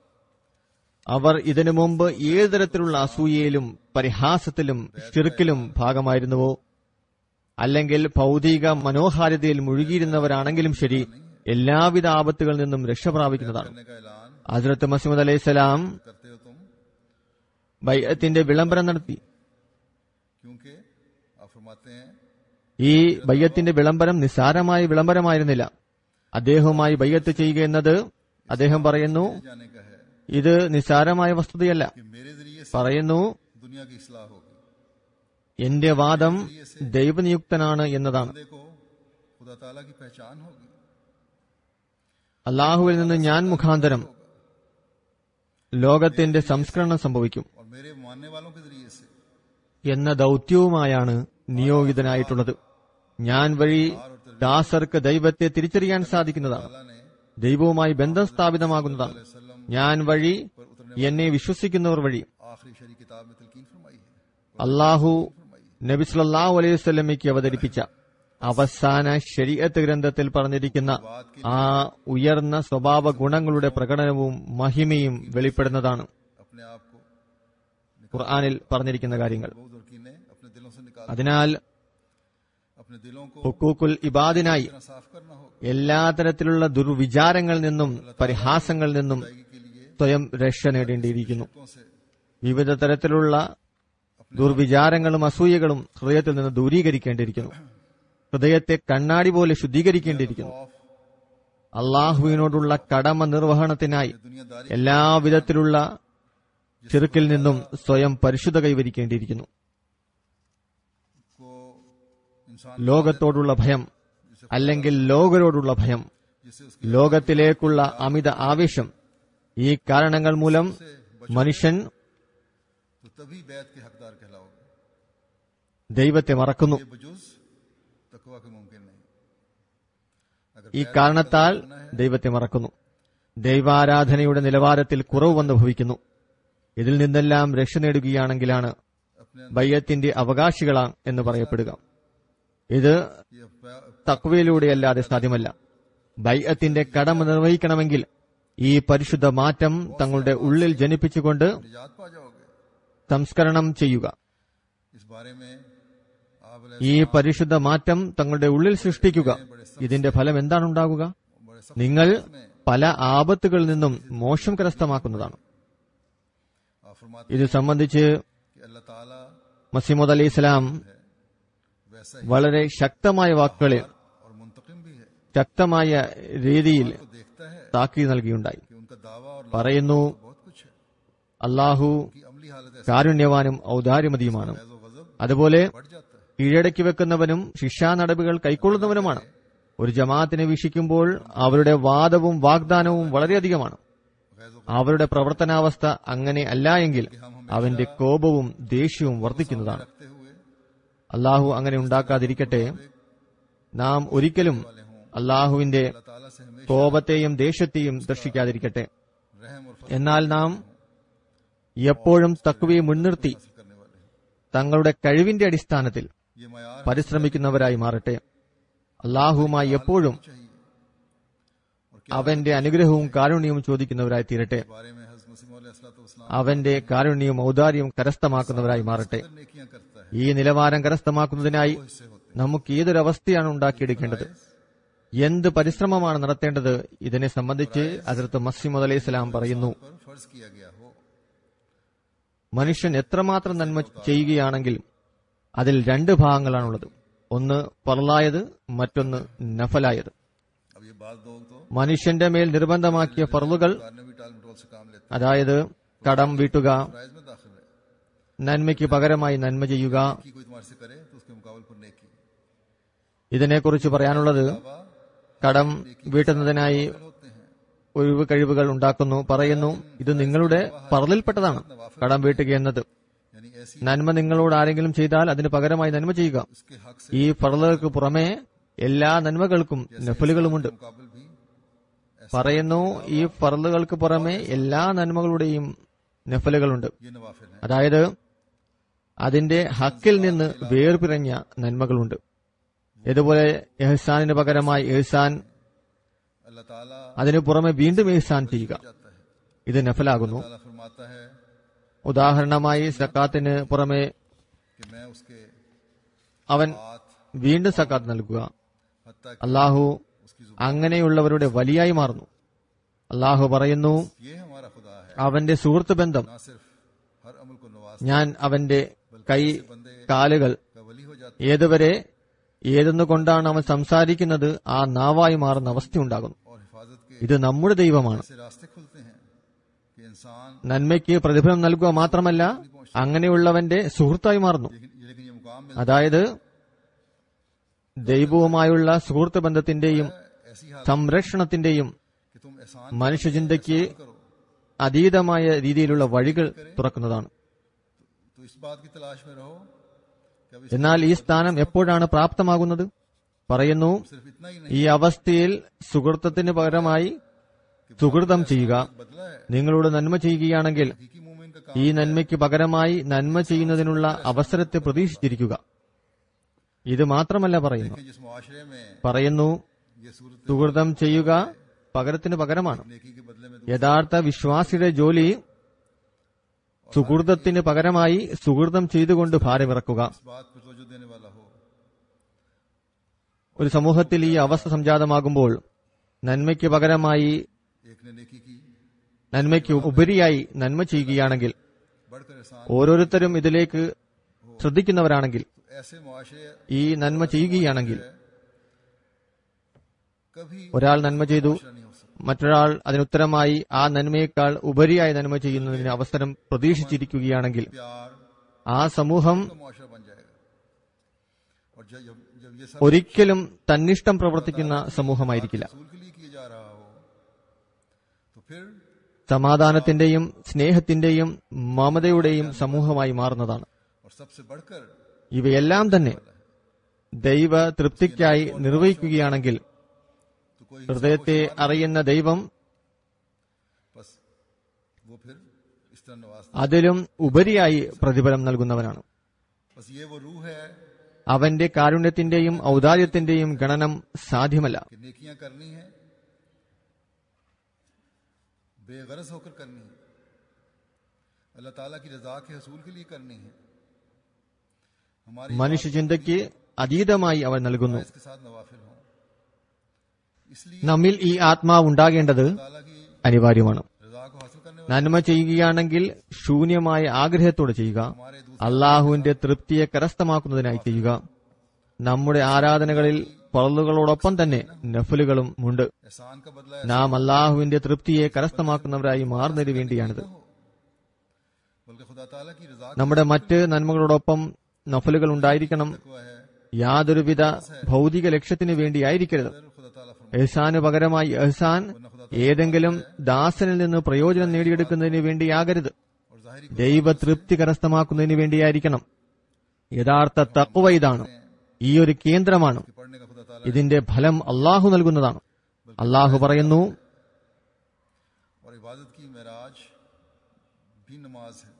അവർ ഇതിനു മുമ്പ് ഏതു തരത്തിലുള്ള അസൂയയിലും പരിഹാസത്തിലും ഷിർക്കിലും ഭാഗമായിരുന്നുവോ അല്ലെങ്കിൽ ഭൗതിക മനോഹാരിതയിൽ മുഴുകിയിരുന്നവരാണെങ്കിലും ശരി, എല്ലാവിധ ആപത്തുകളിൽ നിന്നും രക്ഷപ്രാപിക്കുന്നതാണ്. करने का ऐलान ഹസ്രത്ത് മസീഹ് അലൈഹിസ്സലാം करते हो तुम, ബൈഅത്തിന്റെ വിളംബരം നടത്തി. क्योंकि आप फरमाते हैं ഈ ബയ്യത്തിന്റെ വിളംബരം നിസ്സാരമായ വിളംബരമായിരുന്നില്ല. അദ്ദേഹവുമായി ബയ്യത്ത് ചെയ്യുക എന്നത് അദ്ദേഹം പറയുന്നു, जाने का है ഇത് നിസ്സാരമായ വസ്തുതയല്ല. कि मेरे जरिए से പറയുന്നു, दुनिया की इस्लाह होगी, എന്റെ വാദം ദൈവനിയുക്തനാണ് എന്നതാണ്. बंदे को खुदा ताला की पहचान होगी, അള്ളാഹുവിൽ നിന്ന് ഞാൻ മുഖാന്തരം ലോകത്തിന്റെ സംസ്കരണം സംഭവിക്കും और मेरे मानने वालों के जरिए से എന്ന ദൌത്യവുമായാണ് നിയോഗിതനായിട്ടുള്ളത്. ഞാൻ വഴി ദാസർക്ക് ദൈവത്തെ തിരിച്ചറിയാൻ സാധിക്കുന്നതാണ്. अल्लाह ने ദൈവവുമായി ബന്ധം സ്ഥാപിതമാകുന്നതാണ്. वसल्लम ഞാൻ വഴി എന്നെ വിശ്വസിക്കുന്നവർ വഴി आखिरी शरी किताब में तलकीन फरमाई है, അള്ളാഹു നബി സല്ലല്ലാഹു അലൈഹി വസല്ലമയ്ക്ക് അവതരിപ്പിച്ച അവസാന ശരീഅത്ത് ഗ്രന്ഥത്തിൽ പറഞ്ഞിരിക്കുന്ന ആ ഉയർന്ന സ്വഭാവ ഗുണങ്ങളുടെ പ്രകടനവും മഹിമയും വെളിപ്പെടുന്നതാണ്. अपने आप को ഖുർആനിൽ പറഞ്ഞിരിക്കുന്ന കാര്യങ്ങൾ. बहुत और कीने अपने दिलों से निकाल, അതിനാൽ अपने दिलों को ഹുക്കൂക്കുൽ ഇബാദിനായി इतना साफ करना होगा എല്ലാ തരത്തിലുള്ള ദുർവിചാരങ്ങളിൽ നിന്നും പരിഹാസങ്ങളിൽ നിന്നും के लिए സ്വയം രക്ഷ നേടേണ്ടിയിരിക്കുന്നു. को से വിവിധ തരത്തിലുള്ള ദുർവിചാരങ്ങളും അസൂയകളും ഹൃദയത്തിൽ നിന്ന് ദൂരീകരിക്കേണ്ടിയിരിക്കുന്നു. ഹൃദയത്തെ കണ്ണാടി പോലെ ശുദ്ധീകരിക്കേണ്ടിയിരിക്കുന്നു. അള്ളാഹുവിനോടുള്ള കടമ നിർവഹണത്തിനായി दुनियादारी എല്ലാവിധത്തിലുള്ള ശിർക്കിൽ നിന്നും സ്വയം പരിശുദ്ധ കൈവരിക്കേണ്ടിയിരിക്കുന്നു. को इंसान ലോകത്തോടുള്ള ഭയം അല്ലെങ്കിൽ ലോകരോടുള്ള ഭയം, जिससे उसकी ലോകത്തിലേക്കുള്ള അമിത ആവേശം, ഈ കാരണങ്ങൾ മൂലം മനുഷ്യൻ तो तभी बैत के हकदार कहलाओगे. ദൈവത്തെ മറക്കുന്നു. ये बजुज तकवा के मुमकिन नहीं. अगर ഈ കാരണത്താൽ ദൈവത്തെ മറക്കുന്നു. ദൈവാരാധനയുടെ നിലവാരത്തിൽ കുറവ് വന്നു ഭവിക്കുന്നു. ഇതിൽ നിന്നെല്ലാം രക്ഷ നേടുകയാണെങ്കിലാണ് अपने ബയ്യത്തിന്റെ അവകാശികളാണ് എന്ന് പറയപ്പെടുക. ഇത് ये തഖ്വയിലൂടെയല്ലാതെ സാധ്യമല്ല. ബയ്യത്തിന്റെ കടമ നിർവഹിക്കണമെങ്കിൽ ഈ പരിശുദ്ധ മാറ്റം തങ്ങളുടെ ഉള്ളിൽ ജനിപ്പിച്ചുകൊണ്ട് निजात पा जाओगे. സംസ്കരണം ചെയ്യുക. इस बारे में आप ഈ പരിശുദ്ധ മാറ്റം തങ്ങളുടെ ഉള്ളിൽ സൃഷ്ടിക്കുക. ഇതിന്റെ ഫലം എന്താണുണ്ടാകുക? बड़े सब നിങ്ങൾ പല ആപത്തുകളിൽ നിന്നും മോക്ഷം കരസ്ഥമാക്കുന്നതാണ്. आप फरमाते ഇത് സംബന്ധിച്ച് हैं कि अल्लाह ताला മസീമോദ് അലൈഹി സ്വലാം वैसा ही വളരെ ശക്തമായ വാക്കുകളിൽ और मुंतकिम भी है. ശക്തമായ രീതിയിൽ तो देखता है താക്കീത് നൽകിയുണ്ടായി. कि उनका दावा और പറയുന്നു, बहुत कुछ है അള്ളാഹു कि अमली हालत ऐसी കാരുണ്യവാനും ഔദാര്യമതിയുമാണ്. फैज़ व गज़ब അതുപോലെ बढ़ जाता है. കീഴടക്കി വെക്കുന്നവനും ശിക്ഷാ നടപടികൾ കൈക്കൊള്ളുന്നവനുമാണ്. ഒരു ജമാഅത്തിനെ വീക്ഷിക്കുമ്പോൾ അവരുടെ വാദവും വാഗ്ദാനവും വളരെയധികമാണ്. फैज़ व അവരുടെ പ്രവർത്തനാവസ്ഥ അങ്ങനെ അല്ല എങ്കിൽ അവന്റെ കോപവും ദേഷ്യവും വർദ്ധിക്കുന്നതാണ്. रखते हुए അള്ളാഹു അങ്ങനെ ഉണ്ടാക്കാതിരിക്കട്ടെ. നാം ഒരിക്കലും അള്ളാഹുവിന്റെ अल्लाह ताला से हमेशा കോപത്തെയും ദേഷ്യത്തെയും ദർശിക്കാതിരിക്കട്ടെ. रहम और फज़ल എന്നാൽ നാം എപ്പോഴും തഖ്വയെ മുൻനിർത്തി करने वाले हैं. തങ്ങളുടെ കഴിവിന്റെ അടിസ്ഥാനത്തിൽ ये मयार പരിശ്രമിക്കുന്നവരായി മാറട്ടെ. അള്ളാഹുവുമായി എപ്പോഴും चाहिए. അവന്റെ അനുഗ്രഹവും കാരുണ്യവും ചോദിക്കുന്നവരായി തീരട്ടെ. इस बारे में हज़रत मसीह मौला अलैहिस्सलाम അവന്റെ കാരുണ്യവും ഔദാര്യവും കരസ്ഥമാക്കുന്നവരായി മാറട്ടെ. नेकियां करता है. ഈ നിലവാരം കരസ്ഥമാക്കുന്നതിനായി इससे होते നമുക്ക് ഏതൊരവസ്ഥയാണ് ഉണ്ടാക്കിയെടുക്കേണ്ടത്, എന്ത് പരിശ്രമമാണ് നടത്തേണ്ടത്, ഇതിനെ സംബന്ധിച്ച് ഹസ്രത്ത് മസീഹ് അലൈഹി സ്വലാം പറയുന്നു, पर फर्ज किया गया हो. മനുഷ്യൻ എത്രമാത്രം നന്മ ചെയ്യുകയാണെങ്കിൽ അതിൽ രണ്ട് ഭാഗങ്ങളാണുള്ളത്. ഒന്ന് ഫർളായത്, മറ്റൊന്ന് നഫലായത്. अब ये बात लोग तो മനുഷ്യന്റെ മേൽ നിർബന്ധമാക്കിയ ഫർളുകൾ, कारने भी टाल मटोल से काम लेते അതായത് കടം വീട്ടുക, हैं. प्राइज में दाखिल है നന്മയ്ക്ക് പകരമായി നന്മ ചെയ്യുക. कि कोई तुम्हारे से करे तो उसके मुकाबले पर नेकी. ഇതിനെക്കുറിച്ച് പറയാനുള്ളത്, കടം വീട്ടുന്നതിനായി होते हैं ഒഴിവ് കഴിവുകൾ ഉണ്ടാക്കുന്നു. പറയുന്നു, ഇത് നിങ്ങളുടെ ഫർളിൽപ്പെട്ടതാണ് കടം വീട്ടുക എന്നത്. यानी ऐसी നന്മ നിങ്ങളോട് ആരെങ്കിലും ചെയ്താൽ അതിന് പകരമായി നന്മ ചെയ്യുക. उसके हक से ഈ ഫർളുകൾക്ക് പുറമെ എല്ലാ നന്മകൾക്കും നഫലുകളുമുണ്ട്. मुकाबल भी പറയുന്നു, ഈ ഫർളുകൾക്ക് പുറമെ എല്ലാ നന്മകളുടെയും നഫലുകളുണ്ട്. ये नवाफिल है. അതായത് അതിന്റെ ഹക്കിൽ നിന്ന് വേർപിറഞ്ഞ നന്മകളുണ്ട്. ഇതുപോലെ എഹ്സാനിന് പകരമായി എഹ്സാൻ, अल्लाह ताला അതിനു പുറമെ വീണ്ടും എഹ്സാൻ ചെയ്യുക. जाता है. ഇത് നഫലാകുന്നു. ताला फरमाता है ഉദാഹരണമായി സക്കാത്തിന് പുറമെ कि मैं उसके അവൻ हाथ വീണ്ടും സക്കാത്ത് നൽകുക. हत्ता कि അള്ളാഹു उसकी അങ്ങനെയുള്ളവരുടെ വലിയായി മാറുന്നു. അള്ളാഹു പറയുന്നു, ये हमारा खुदा है. അവന്റെ സുഹൃത്ത് ബന്ധം, ना सिर्फ हर अमल को नवाज ഞാൻ അവന്റെ കൈ बंदे കാലുകൾ का वली हो जाता ഏതുവരെ ഏതെന്നുകൊണ്ടാണ് അവൻ സംസാരിക്കുന്നത് ആ നാവായി മാറുന്ന അവസ്ഥയുണ്ടാകുന്നു. है और हिफाजत के ഇത് നമ്മുടെ ദൈവമാണ്. ऐसे रास्ते खुलते हैं कि इंसान നന്മയ്ക്ക് പ്രതിഫലം നൽകുക മാത്രമല്ല അങ്ങനെയുള്ളവന്റെ സുഹൃത്തായി മാറുന്നു. लेकिन ये मुकाम मिलता അതായത് ദൈവവുമായുള്ള സുഹൃത്ത് ബന്ധത്തിന്റെയും है ऐसी हालत സംരക്ഷണത്തിന്റെയും कि तुम एहसान മനുഷ്യചിന്തയ്ക്ക് करो. അതീതമായ രീതിയിലുള്ള വഴികൾ തുറക്കുന്നതാണ്. तो इस बात की तलाश में रहो कि अब എന്നാൽ ഈ സ്ഥാനം എപ്പോഴാണ് പ്രാപ്തമാകുന്നത്? പറയുന്നു, सिर्फ इतना ही नहीं ഈ അവസ്ഥയിൽ സുഹൃത്തത്തിന് പകരമായി സുഹൃതം ചെയ്യുക. बदला है. നിങ്ങളോട് നന്മ ചെയ്യുകയാണെങ്കിൽ हकीकी मोमिन का काम ഈ നന്മയ്ക്ക് പകരമായി നന്മ ചെയ്യുന്നതിനുള്ള അവസരത്തെ പ്രതീക്ഷിച്ചിരിക്കുക. ഇത് മാത്രമല്ല പറയുന്നു, है जिस मुआशरे में പറയുന്നു ये सूरत സുഹൃതം ചെയ്യുക പകരത്തിന് പകരമാണ്. नेकी के बदले में യഥാർത്ഥ വിശ്വാസിയുടെ ജോലി സുഹൃതത്തിന് പകരമായി സുഹൃതം ചെയ്തുകൊണ്ട് ഭാരമിറക്കുക. इस बात पर तवज्जो देने वाला हो ഒരു സമൂഹത്തിൽ ഈ അവസ്ഥ സംജാതമാകുമ്പോൾ നന്മയ്ക്ക് പകരമായി एक ने नेकी की നന്മയ്ക്ക് ഉപരിയായി നന്മ ചെയ്യുകയാണെങ്കിൽ बढ़कर एहसान ഓരോരുത്തരും ഇതിലേക്ക് ശ്രദ്ധിക്കുന്നവരാണെങ്കിൽ, ऐसे मुआशरे ഈ നന്മ ചെയ്യുകയാണെങ്കിൽ, कभी ഒരാൾ നന്മ ചെയ്തു, नहीं हो सकता। മറ്റൊരാൾ അതിനുത്തരമായി ആ നന്മയേക്കാൾ ഉപരിയായ നന്മ ചെയ്യുന്നതിന് അവസരം പ്രതീക്ഷിച്ചിരിക്കുകയാണെങ്കിൽ प्यार ആ സമൂഹം का मुआशरा बन जाएगा। और जब ये सब ഒരിക്കലും തന്നിഷ്ടം പ്രവർത്തിക്കുന്ന സമൂഹമായിരിക്കില്ല. रसूल के लिए किए जा रहा हो तो फिर സമാധാനത്തിന്റെയും സ്നേഹത്തിന്റെയും മമതയുടെയും സമൂഹമായി മാറുന്നതാണ്. और सबसे बढ़कर ഇവയെല്ലാം തന്നെ ദൈവ തൃപ്തിക്കായി നിർവഹിക്കുകയാണെങ്കിൽ तो कोई ഹൃദയത്തെ അറിയുന്ന ദൈവം बस वो फिर इस तरह नवाज അതിലും ഉപരിയായി പ്രതിഫലം നൽകുന്നവനാണ്. बस ये वो रूह है അവന്റെ കാരുണ്യത്തിന്റെയും ഔദാര്യത്തിന്റെയും ഗണനം സാധ്യമല്ല. कि नेकियां करनी है, बेगरज होकर करनी है, अल्लाह ताला की रजा के हसूल के लिए करनी है। हमारी മനുഷ്യചിന്തയ്ക്ക് അതീതമായി അവൻ നൽകുന്നു. इसके साथ नवाफिल हो, इसलिए നമ്മിൽ ഈ ആത്മാവ് ഉണ്ടാകേണ്ടത് ताला की അനിവാര്യമാണ്. रजा को हासिल करने നന്മ ചെയ്യുകയാണെങ്കിൽ ശൂന്യമായ ആഗ്രഹത്തോടെ ചെയ്യുക, हमारे दूसरे അള്ളാഹുവിന്റെ തൃപ്തിയെ കരസ്ഥമാക്കുന്നതിനായി ചെയ്യുക. നമ്മുടെ ആരാധനകളിൽ ഫർളുകളോടൊപ്പം തന്നെ നഫലുകളും ഉണ്ട്. एहसान का बदला നാം അള്ളാഹുവിന്റെ തൃപ്തിയെ കരസ്ഥമാക്കുന്നവരായി മാറുന്നതിന് വേണ്ടിയാണിത്. बल्कि खुदा ताला की रजा നമ്മുടെ മറ്റ് നന്മകളോടൊപ്പം നഫലുകൾ ഉണ്ടായിരിക്കണം. हुआ है। യാതൊരുവിധ ഭൗതിക ലക്ഷ്യത്തിന് വേണ്ടിയായിരിക്കരുത്. खुदा ताला फरमा എഹ്സാന് പകരമായി എഹ്സാൻ ഏതെങ്കിലും ദാസനിൽ നിന്ന് പ്രയോജനം നേടിയെടുക്കുന്നതിന് വേണ്ടിയാകരുത്. और जाहिरी ദൈവ തൃപ്തി കരസ്ഥമാക്കുന്നതിന് വേണ്ടിയായിരിക്കണം. യഥാർത്ഥ തഖ്വ ഇതാണ്. ഈ ഒരു കേന്ദ്രമാണ്. के पढ़ने का खुदा ताला ഇതിന്റെ ഫലം അള്ളാഹു നൽകുന്നതാണ്. അള്ളാഹു പറയുന്നു, और इबादत की मेराज भी नमाज है।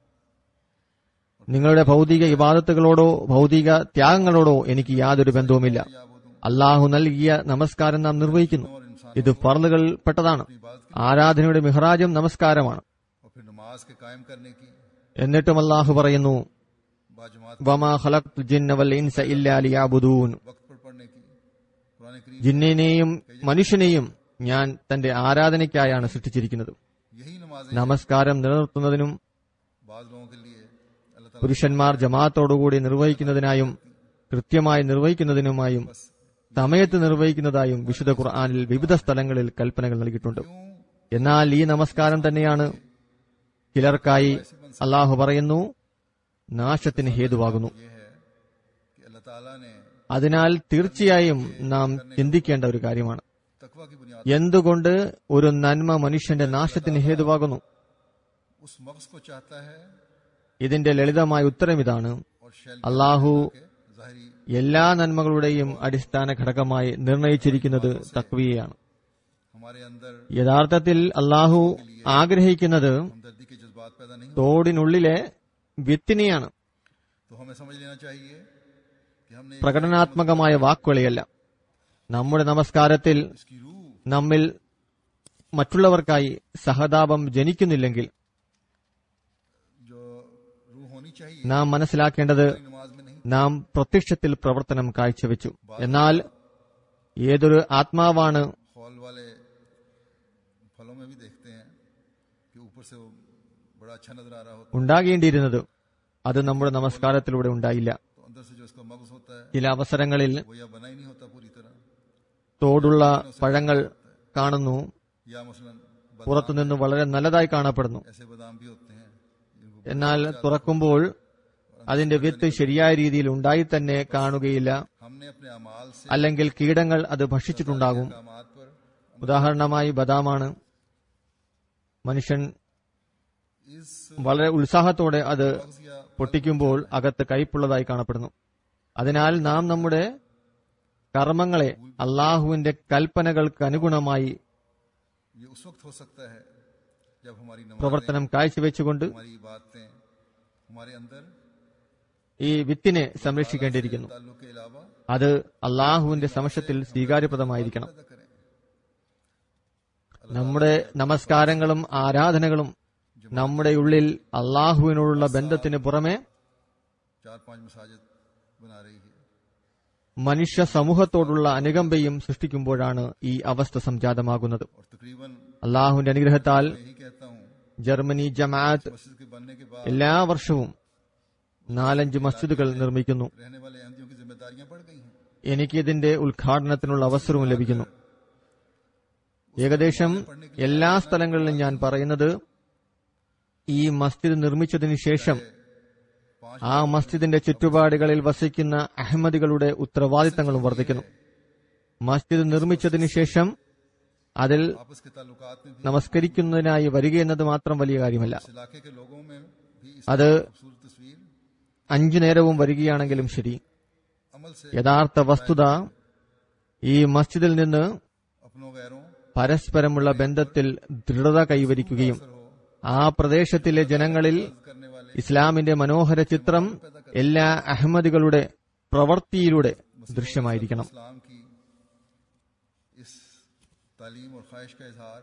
നിങ്ങളുടെ ഭൗതിക ഇബാദത്തുകളോടോ ഭൗതിക ത്യാഗങ്ങളോടോ എനിക്ക് യാതൊരു ബന്ധവുമില്ല. അള്ളാഹു നൽകിയ നമസ്കാരം നാം നിർവഹിക്കുന്നു. ഇത് ഫർളുകളിൽ പെട്ടതാണ്. ആരാധനയുടെ മിഹ്റാജും നമസ്കാരമാണ്. और फिर नमाज के कायम करने की എന്നിട്ടും അള്ളാഹു പറയുന്നു, बाजमात വമാ ഖലഖ്തുൽ ജിന്ന വൽ ഇൻസ ഇല്ലാ ലിയഅ്ബുദൂൻ. वक्त पर पढ़ने की कुरान करीम ജിന്നിനെയും മനുഷ്യനെയും ഞാൻ തന്റെ ആരാധനയ്ക്കായാണ് സൃഷ്ടിച്ചിരിക്കുന്നത്. यही नमाजें നമസ്കാരം നിലനിർത്തുന്നതിനും बाज लोगों के लिए अल्लाह ताला പുരുഷന്മാർ ജമാഅത്തോടുകൂടി നിർവഹിക്കുന്നതിനായും കൃത്യമായി നിർവഹിക്കുന്നതിനുമായും സമയത്ത് നിർവഹിക്കുന്നതായും വിശുദ്ധ ഖുർആനിൽ വിവിധ സ്ഥലങ്ങളിൽ കൽപ്പനകൾ നൽകിയിട്ടുണ്ട്. എന്നാൽ ഈ നമസ്കാരം തന്നെയാണ് ചിലർക്കായി അള്ളാഹു പറയുന്നു നാശത്തിന് ഹേതുവാകുന്നു. ये है कि अल्लाह ताला ने അതിനാൽ തീർച്ചയായും നാം ചിന്തിക്കേണ്ട ഒരു കാര്യമാണ്, तकवा की बुनियाद എന്തുകൊണ്ട് ഒരു നന്മ മനുഷ്യന്റെ നാശത്തിന് ഹേതുവാകുന്നു. उस मक्स को चाहता है ഇതിന്റെ ലളിതമായ ഉത്തരം ഇതാണ്. और शैल അള്ളാഹു के जाहिरी എല്ലാ നന്മകളുടെയും അടിസ്ഥാന ഘടകമായി നിർണയിച്ചിരിക്കുന്നത് തഖ്വയാണ്. हमारे अंदर യഥാർത്ഥത്തിൽ അള്ളാഹു ആഗ്രഹിക്കുന്നത് हमदर्दी के जज्बात पैदा नहीं हो തോടിനുള്ളിലെ വിത്തിനെയാണ്, तो हमें समझ लेना चाहिए कि हमने പ്രകടനാത്മകമായ വാക്കുകളെയല്ല. നമ്മുടെ നമസ്കാരത്തിൽ इसकी रूह നമ്മിൽ മറ്റുള്ളവർക്കായി സഹതാപം ജനിക്കുന്നില്ലെങ്കിൽ जो रूह होनी चाहिए നാം മനസ്സിലാക്കേണ്ടത് नमाज में नहीं। നാം പ്രത്യക്ഷത്തിൽ പ്രവർത്തനം കാഴ്ചവെച്ചു. എന്നാൽ ഏതൊരു ആത്മാവാണ് खौल वाले फलों में भी देखते हैं कि ऊपर से वो बड़ा अच्छा नजर आ रहा होता ഉണ്ടാകേണ്ടിയിരുന്നത് അത് നമ്മുടെ നമസ്കാരത്തിലൂടെ ഉണ്ടായില്ല. है, तो अंदर से जो उसका मगज होता है ചില അവസരങ്ങളിൽ वो या बना ही नहीं होता पूरी तरह, തോടുള്ള പഴങ്ങൾ കാണുന്നു, या मसलन പുറത്തുനിന്ന് വളരെ നല്ലതായി കാണപ്പെടുന്നു. ऐसे बादाम भी होते हैं जिनको എന്നാൽ തുറക്കുമ്പോൾ അതിന്റെ വിത്ത് ശരിയായ രീതിയിൽ ഉണ്ടായി തന്നെ കാണുകയില്ല, हमने अपने अमाल से അല്ലെങ്കിൽ കീടങ്ങൾ അത് ഭക്ഷിച്ചിട്ടുണ്ടാകും. कामात पर ഉദാഹരണമായി ബദാമാണ്. മനുഷ്യൻ इस വളരെ ഉത്സാഹത്തോടെ അത് मगज या പൊട്ടിക്കുമ്പോൾ അകത്ത് കയ്പുള്ളതായി കാണപ്പെടുന്നു. അതിനാൽ നാം നമ്മുടെ കർമ്മങ്ങളെ അള്ളാഹുവിന്റെ കൽപ്പനകൾക്ക് അനുഗുണമായി ये उस वक्त हो सकता है जब हमारी नमाज़ें, പ്രവർത്തനം കാഴ്ചവെച്ചുകൊണ്ട് हमारी बातें हमारे अंदर ഈ വിത്തിനെ സംരക്ഷിക്കേണ്ടിയിരിക്കുന്നു. ताल्लुक के अलावा അത് അള്ളാഹുവിന്റെ സമക്ഷത്തിൽ സ്വീകാര്യപ്രദമായിരിക്കണം. पैदा करें। നമ്മുടെ നമസ്കാരങ്ങളും ആരാധനകളും നമ്മുടെ ഉള്ളിൽ അള്ളാഹുവിനോടുള്ള ബന്ധത്തിന് പുറമെ 4-5 मसाजिद बना रही है। മനുഷ്യ സമൂഹത്തോടുള്ള അനുകമ്പയും സൃഷ്ടിക്കുമ്പോഴാണ് ഈ അവസ്ഥ സംജാതമാകുന്നത്. और तकरीबन അള്ളാഹുവിന്റെ അനുഗ്രഹത്താൽ यही कहता हूँ ജർമ്മനി ജമാഅത്ത് मस्जिद के बनने के बाद എല്ലാ വർഷവും 4-5 മസ്ജിദുകൾ നിർമ്മിക്കുന്നു. रहने वाले अहमदियों की जिम्मेदारियां बढ़ गई हैं. എനിക്ക് ഇതിന്റെ ഉദ്ഘാടനത്തിനുള്ള അവസരവും ലഭിക്കുന്നു. ഏകദേശം എല്ലാ സ്ഥലങ്ങളിലും ഞാൻ പറയുന്നത്, ഈ മസ്ജിദ് നിർമ്മിച്ചതിനു ശേഷം ആ മസ്ജിദിന്റെ ചുറ്റുപാടുകളിൽ വസിക്കുന്ന അഹമ്മദികളുടെ ഉത്തരവാദിത്തങ്ങളും വർദ്ധിക്കുന്നു. മസ്ജിദ് നിർമ്മിച്ചതിനു ശേഷം അതിൽ आपस के ताल्लुकात में भी നമസ്കരിക്കുന്നതിനായി വരികയെന്നത് മാത്രം വലിയ കാര്യമല്ല. इस इलाके के लोगों में भी इस അത് खूबसूरत तस्वीर 5 നേരവും വരികയാണെങ്കിലും ശരി, अमल से യഥാർത്ഥ വസ്തുത ഈ മസ്ജിദിൽ നിന്ന് अपनों गैरों പരസ്പരമുള്ള ബന്ധത്തിൽ ദൃഢത കൈവരിക്കുകയും ആ പ്രദേശത്തിലെ ജനങ്ങളിൽ करने वाले ഇസ്ലാമിന്റെ മനോഹര ചിത്രം എല്ലാ അഹമ്മദികളുടെ പ്രവൃത്തിയിലൂടെ ദൃശ്യമായിരിക്കണം. इस्लाम की इस तालीम और ख्वाहिश का इजहार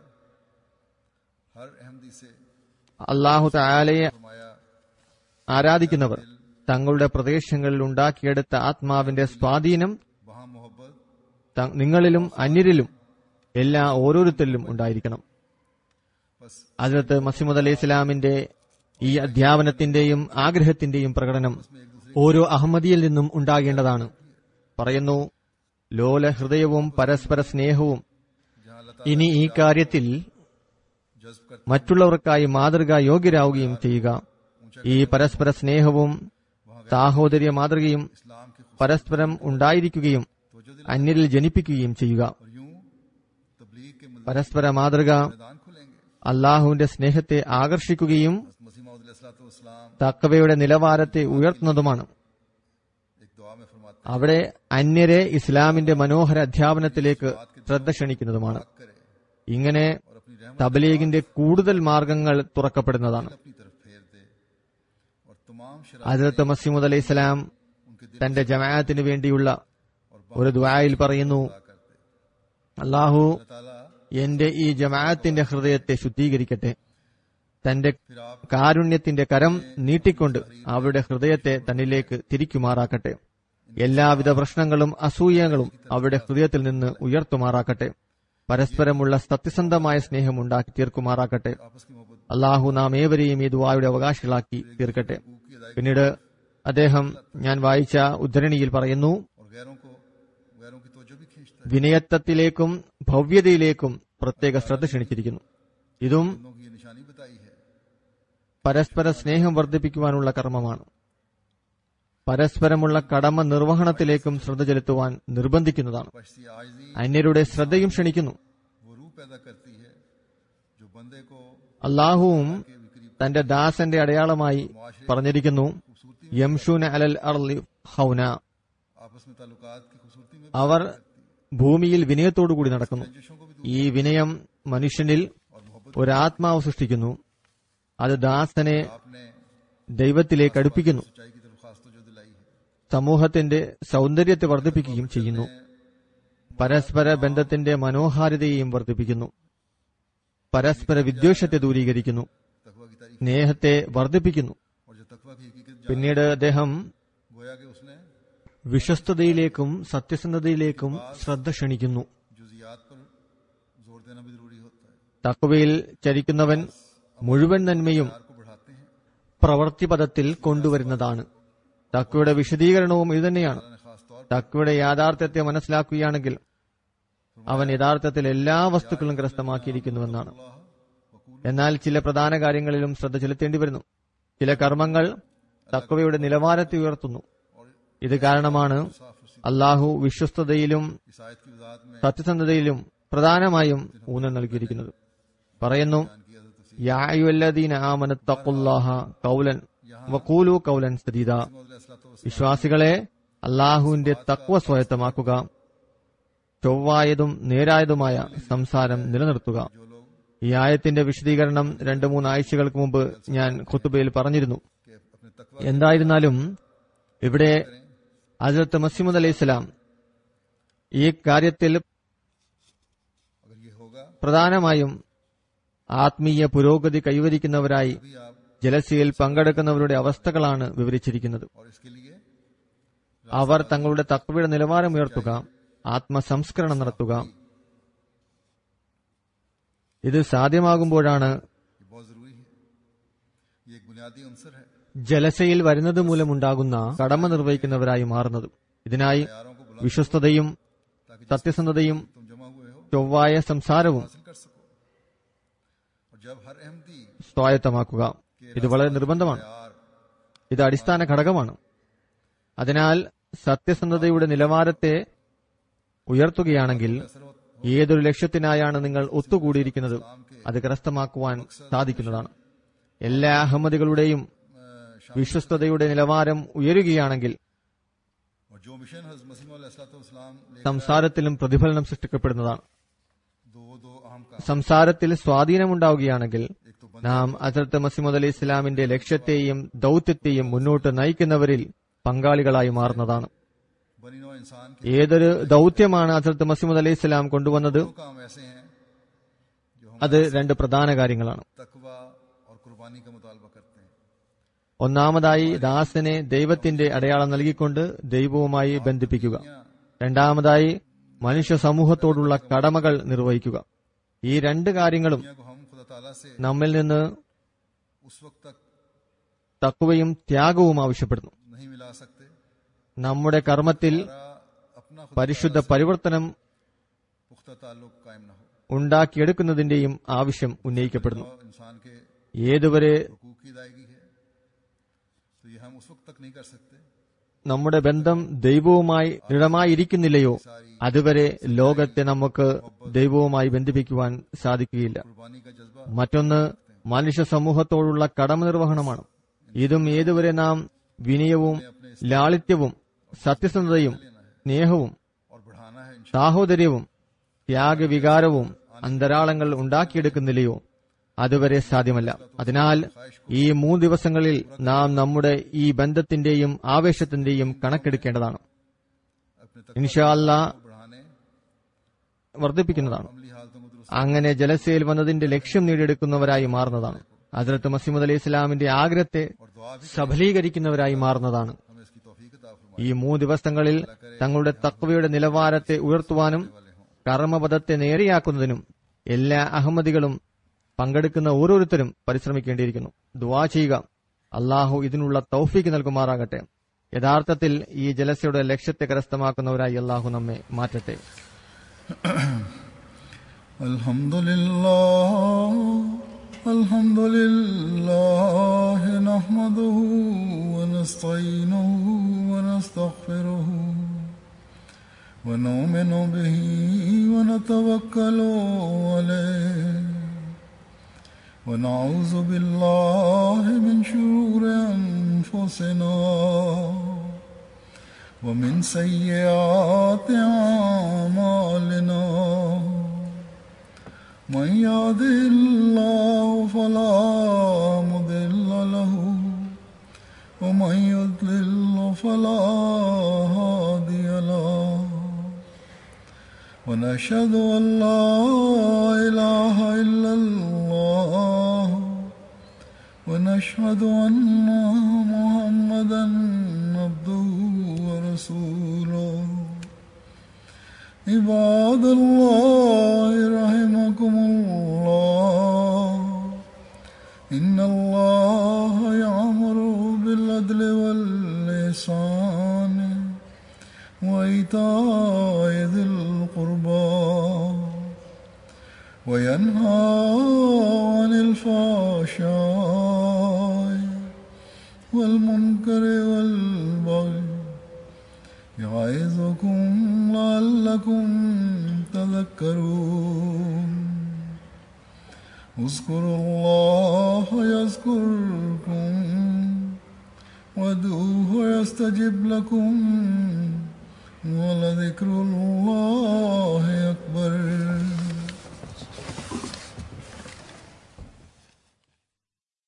हर अहमदी से അല്ലാഹു തആലയെ फरमाया. ആരാധിക്കുന്നവർ തങ്ങളുടെ പ്രദേശങ്ങളിൽ ഉണ്ടാക്കിയെടുത്ത ആത്മാവിന്റെ സ്വാധീനം वहां मोहब्बत നിങ്ങളിലും അന്യരിലും എല്ലാ ഓരോരുത്തരിലും ഉണ്ടായിരിക്കണം. बस ഹസ്രത്ത് മസീഹ് അലൈഹി ഇസ്ലാമിന്റെ ഈ അധ്യാപനത്തിന്റെയും ആഗ്രഹത്തിന്റെയും പ്രകടനം ഓരോ അഹമ്മദിയിൽ നിന്നും ഉണ്ടാകേണ്ടതാണ്. പറയുന്നു, ലോല ഹൃദയവും പരസ്പര സ്നേഹവും. जहां अल्लाह ഇനി ഈ കാര്യത്തിൽ जज्ब करता മറ്റുള്ളവർക്കായി മാതൃകാ യോഗ്യരാവുകയും ചെയ്യുക. ഈ പരസ്പര സ്നേഹവും സാഹോദര്യ മാതൃകയും इस्लाम के പരസ്പരം ഉണ്ടായിരിക്കുകയും അന്യരിൽ ജനിപ്പിക്കുകയും ചെയ്യുക. और यूं तबलीग के പരസ്പര മാതൃക मैदान खुलेंगे. അള്ളാഹുവിന്റെ സ്നേഹത്തെ ആകർഷിക്കുകയും मसीह मौद अलैहिस्सलाम തഖ്വയുടെ നിലവാരത്തെ ഉയർത്തുന്നതുമാണ്. एक दुआ में फरमाते അവിടെ അന്യരെ ഇസ്ലാമിന്റെ മനോഹര അധ്യാപനത്തിലേക്ക് ശ്രദ്ധ ക്ഷണിക്കുന്നതുമാണ്. करे ഇങ്ങനെ और अपनी रहमत തബ്ലീഗിന്റെ കൂടുതൽ മാർഗങ്ങൾ തുറക്കപ്പെടുന്നതാണ്. अपनी तरफ फेर दे और तमाम ഹസ്രത്ത് മസീഹ് അലൈഹി സ്വലാം उनके दिल തന്റെ ജമാഅത്തിന് വേണ്ടിയുള്ള और ഒരു ദുആയിൽ പറയുന്നു, कर दे. അള്ളാഹു अल्लाह ताला എന്റെ ഈ ജമാഅത്തിന്റെ ഹൃദയത്തെ ശുദ്ധീകരിക്കട്ടെ. തന്റെ फिर आप കാരുണ്യത്തിന്റെ കരം നീട്ടിക്കൊണ്ട് അവരുടെ ഹൃദയത്തെ തന്നിലേക്ക് തിരിക്കുമാറാക്കട്ടെ. എല്ലാവിധ പ്രശ്നങ്ങളും അസൂയകളും അവരുടെ ഹൃദയത്തിൽ നിന്ന് ഉയർത്തുമാറാക്കട്ടെ. പരസ്പരമുള്ള സത്യസന്ധമായ സ്നേഹം ഉണ്ടാക്കി തീർക്കുമാറാക്കട്ടെ. आपस की मोहब्बत അള്ളാഹു നാം ഏവരെയും ഈ ദുആയുടെ അവകാശികളാക്കി തീർക്കട്ടെ. की अदायगी പിന്നീട് അദ്ദേഹം ഞാൻ വായിച്ച ഉദ്ധരണിയിൽ പറയുന്നു, और गैरों की तवज्जो भी खींचता है. വിനയത്വത്തിലേക്കും ഭവ്യതയിലേക്കും പ്രത്യേക ശ്രദ്ധ ക്ഷണിച്ചിരിക്കുന്നു. ഇതും लोगों की ये निशानी बताई है. പരസ്പര സ്നേഹം വർദ്ധിപ്പിക്കുവാനുള്ള കർമ്മമാണ്. പരസ്പരമുള്ള കടമ നിർവഹണത്തിലേക്കും ശ്രദ്ധ ചെലുത്തുവാൻ നിർബന്ധിക്കുന്നതാണ്. पश्ती आजिज़ी അന്യരുടെ ശ്രദ്ധയും ക്ഷണിക്കുന്നു. वो रूह पैदा करती है जो बंदे को അള്ളാഹുവും के विकरी തന്റെ ദാസന്റെ അടയാളമായി പറഞ്ഞിരിക്കുന്നു, യംഷൂന അലൽ അർളി ഹൗന. आपस में ताल्लुकात की खूबसूरती में അവർ ഭൂമിയിൽ വിനയത്തോടുകൂടി നടക്കുന്നു. रंजिशों को भी दूर ഈ വിനയം മനുഷ്യനിൽ और मोहब्बत ഒരാത്മാവ് സൃഷ്ടിക്കുന്നു. അത് ദാസനെ आपने ദൈവത്തിലേക്ക് അടുപ്പിക്കുന്നു. सच्चाई की तरफ खास तवज्जो दिलाई है. സമൂഹത്തിന്റെ സൗന്ദര്യത്തെ വർദ്ധിപ്പിക്കുകയും ചെയ്യുന്നു. പരസ്പര ബന്ധത്തിന്റെ മനോഹാരിതയെയും വർദ്ധിപ്പിക്കുന്നു. പരസ്പര വിദ്വേഷത്തെ ദൂരീകരിക്കുന്നു. तकवा की तारीफ സ്നേഹത്തെ വർദ്ധിപ്പിക്കുന്നു. और जो तकवा की हकीकत जान പിന്നീട് അദ്ദേഹം गोया कि उसने വിശ്വസ്തതയിലേക്കും സത്യസന്ധതയിലേക്കും ശ്രദ്ധ ക്ഷണിക്കുന്നു. जुजियात पर जोर देना भी जरूरी होता है. തഖ്വയിൽ ചരിക്കുന്നവൻ മുഴുവൻ നന്മയും प्यार को बढ़ाते हैं. പ്രവൃത്തിപദത്തിൽ കൊണ്ടുവരുന്നതാണ്. തഖ്വയുടെ വിശദീകരണവും ഇതുതന്നെയാണ്. अल्लाह ने खास तौर തഖ്വയുടെ യാഥാർത്ഥ്യത്തെ മനസ്സിലാക്കുകയാണെങ്കിൽ അവൻ യഥാർത്ഥത്തിൽ എല്ലാ വസ്തുക്കളും കരസ്ഥമാക്കിയിരിക്കുന്നുവെന്നാണ്. എന്നാൽ ചില പ്രധാന കാര്യങ്ങളിലും ശ്രദ്ധ ചെലുത്തേണ്ടി വരുന്നു. ചില കർമ്മങ്ങൾ തഖ്വയുടെ നിലവാരത്തെ ഉയർത്തുന്നു. ഇത് കാരണമാണ് അള്ളാഹു വിശ്വസ്തതയിലും इस आयत की वजाहत में സത്യസന്ധതയിലും പ്രധാനമായും ഊന്നൽ നൽകിയിരിക്കുന്നത്. പറയുന്നു, യാ അയ്യുഹല്ലദീന ആമനു തഖുല്ലാഹ ഖൗലൻ വഖൂലു ഖൗലൻ സദീദാ. വിശ്വാസികളെ, അള്ളാഹുവിന്റെ തഖ്വ സ്വായത്തമാക്കുക, ചൊവ്വായതും നേരായതുമായ സംസാരം നിലനിർത്തുക. ഈ ആയത്തിന്റെ വിശദീകരണം 2-3 ആഴ്ചകൾക്ക് മുമ്പ് ഞാൻ ഖുതുബയിൽ പറഞ്ഞിരുന്നു. कि अपने तकवा എന്തായിരുന്നാലും ഇവിടെ ഹസ്രത്ത് മസീഹ് അലൈഹി സ്വലാം ഈ കാര്യത്തിൽ अगर ये होगा പ്രധാനമായും ആത്മീയ പുരോഗതി കൈവരിക്കുന്നവരായി भी आप ജലസയിൽ പങ്കെടുക്കുന്നവരുടെ അവസ്ഥകളാണ് വിവരിച്ചിരിക്കുന്നത്. और इसके लिए അവർ തങ്ങളുടെ തഖ്വയുടെ നിലവാരം ഉയർത്തുക, ആത്മസംസ്കരണം നടത്തുക. ഇത് സാധ്യമാകുമ്പോഴാണ് ये बहुत जरूरी है. ये एक बुनियादी अंसर है. ജലസയിൽ വരുന്നത് മൂലമുണ്ടാകുന്ന കടമ നിർവഹിക്കുന്നവരായി മാറുന്നതും. ഇതിനായി വിശ്വസ്തതയും സത്യസന്ധതയും तुम जमा हुए हो ചൊവ്വായ സംസാരവും हासिल कर सको। और जब हर अहमदी സ്വായത്തമാക്കുക. ഇത് വളരെ നിർബന്ധമാണ്. ഇത് അടിസ്ഥാന ഘടകമാണ്. അതിനാൽ സത്യസന്ധതയുടെ നിലവാരത്തെ ഉയർത്തുകയാണെങ്കിൽ ഏതൊരു ലക്ഷ്യത്തിനായാണ് നിങ്ങൾ ഒത്തുകൂടിയിരിക്കുന്നത് അത് കരസ്ഥമാക്കുവാൻ സാധിക്കുന്നതാണ്. എല്ലാ അഹമ്മദികളുടെയും വിശ്വസ്തതയുടെ നിലവാരം ഉയരുകയാണെങ്കിൽ और जो मिशन हज़रत मसीह मौद अलैहिस्सलाम लेकर സംസാരത്തിലും പ്രതിഫലനം സൃഷ്ടിക്കപ്പെടുന്നതാണ്. दो अहम काम, സംസാരത്തിൽ സ്വാധീനമുണ്ടാവുകയാണെങ്കിൽ നാം ഹസ്രത്ത് മസീഹ് മൗഊദ് അലൈഹി ഇസ്ലാമിന്റെ ലക്ഷ്യത്തെയും ദൌത്യത്തെയും മുന്നോട്ട് നയിക്കുന്നവരിൽ പങ്കാളികളായി മാറുന്നതാണ്. बनी नौ इंसान के ഏതൊരു ദൌത്യമാണ് ഹസ്രത്ത് മസീഹ് മൗഊദ് അലൈഹി ഇസ്ലാം കൊണ്ടുവന്നത് दो काम ऐसे हैं जो हम അത് രണ്ട് പ്രധാന കാര്യങ്ങളാണ്. तकवा और कुर्बानी का मुतालबा करते हैं। ഒന്നാമതായി ദാസനെ ദൈവത്തിന്റെ അടയാളം നൽകിക്കൊണ്ട് ദൈവവുമായി ബന്ധിപ്പിക്കുക. രണ്ടാമതായി മനുഷ്യ സമൂഹത്തോടുള്ള കടമകൾ നിർവഹിക്കുക. ഈ രണ്ട് കാര്യങ്ങളും दुनिया को हम खुदा ताला से നമ്മിൽ നിന്ന് उस वक्त तक തഖ്വയും ത്യാഗവും ആവശ്യപ്പെടുന്നു. नहीं मिला सकते നമ്മുടെ കർമ്മത്തിൽ अपना खुदा പരിശുദ്ധ പരിവർത്തനം पुख्ता ताल्लुक कायम न हो। ഉണ്ടാക്കിയെടുക്കുന്നതിന്റെയും ആവശ്യം ഉന്നയിക്കപ്പെടുന്നു. और इंसान के ഏതുവരെ हुकूक की अदायगी है तो ये हम उस वक्त तक नहीं कर सकते നമ്മുടെ ബന്ധം ദൈവവുമായി ദൃഢമായിരിക്കുന്നില്ലയോ അതുവരെ ലോകത്തെ നമുക്ക് ദൈവവുമായി ബന്ധിപ്പിക്കുവാൻ സാധിക്കുകയില്ല. कुर्बानी का जज्बा മറ്റൊന്ന് മനുഷ്യ സമൂഹത്തോടുള്ള കടമ നിർവഹണമാണ്. ഇതും ഏതുവരെ നാം വിനയവും ലാളിത്യവും സത്യസന്ധതയും സ്നേഹവും और बढ़ाना है സാഹോദര്യവും ത്യാഗവികാരവും അന്തരാളങ്ങൾ ഉണ്ടാക്കിയെടുക്കുന്നില്ലയോ അതുവരെ സാധ്യമല്ല. അതിനാൽ ഈ 3 ദിവസങ്ങളിൽ നാം നമ്മുടെ ഈ ബന്ധത്തിന്റെയും ആവേശത്തിന്റെയും കണക്കെടുക്കേണ്ടതാണ്. अपने ഇൻഷാ അല്ലാഹ് को बढ़ाने വർദ്ധിപ്പിക്കുന്നതാണ്. अमली हालतों को दुरुस्त അങ്ങനെ ജലസയിൽ വന്നതിന്റെ ലക്ഷ്യം നേടിയെടുക്കുന്നവരായി മാറുന്നതാണ്. ഹസ്രത്ത് മസീഹ് മൗഊദ് അലൈഹി ഇസ്ലാമിന്റെ ആഗ്രഹത്തെ और दुआ भी സഫലീകരിക്കുന്നവരായി മാറുന്നതാണ്. हमें इसकी तौफीक अता फरमाए ഈ 3 ദിവസങ്ങളിൽ തങ്ങളുടെ തഖ്വയുടെ നിലവാരത്തെ ഉയർത്തുവാനും കർമ്മപദത്തെ നേരെയാക്കുന്നതിനും എല്ലാ അഹമ്മദികളും പങ്കെടുക്കുന്ന ഓരോരുത്തരും പരിശ്രമിക്കേണ്ടിയിരിക്കുന്നു. ദുആ ചെയ്യുക, അള്ളാഹു ഇതിനുള്ള തൗഫീക്ക് നൽകുമാറാകട്ടെ. യഥാർത്ഥത്തിൽ ഈ ജലസയുടെ ലക്ഷ്യത്തെ കരസ്ഥമാക്കുന്നവരായി അള്ളാഹു നമ്മെ മാറ്റട്ടെ. അൽഹംദുലില്ലാഹി നഹ്മദുഹു വനസ്തഈനുഹു വനസ്തഗ്ഫിറുഹു വനുഅ്മിനു ബിഹി വനതവക്കലു അലൈഹി ونعوذ بالله من شرور أنفسنا ومن سيئات أعمالنا من يهده الله فلا مضل له ومن يضلل فلا هادي له ونشهد أن لا إله إلا الله ونشهد أن محمدا عبده ورسوله عباد الله رحمكم الله إن الله يأمر بالعدل والإحسان وإيتاء ذي القربى وينهى عن الفحشاء والمنكر والبغي يعظكم لعلكم تذكرون اذكروا الله يذكركم وادعوه يستجب لكم ولذكر الله أكبر.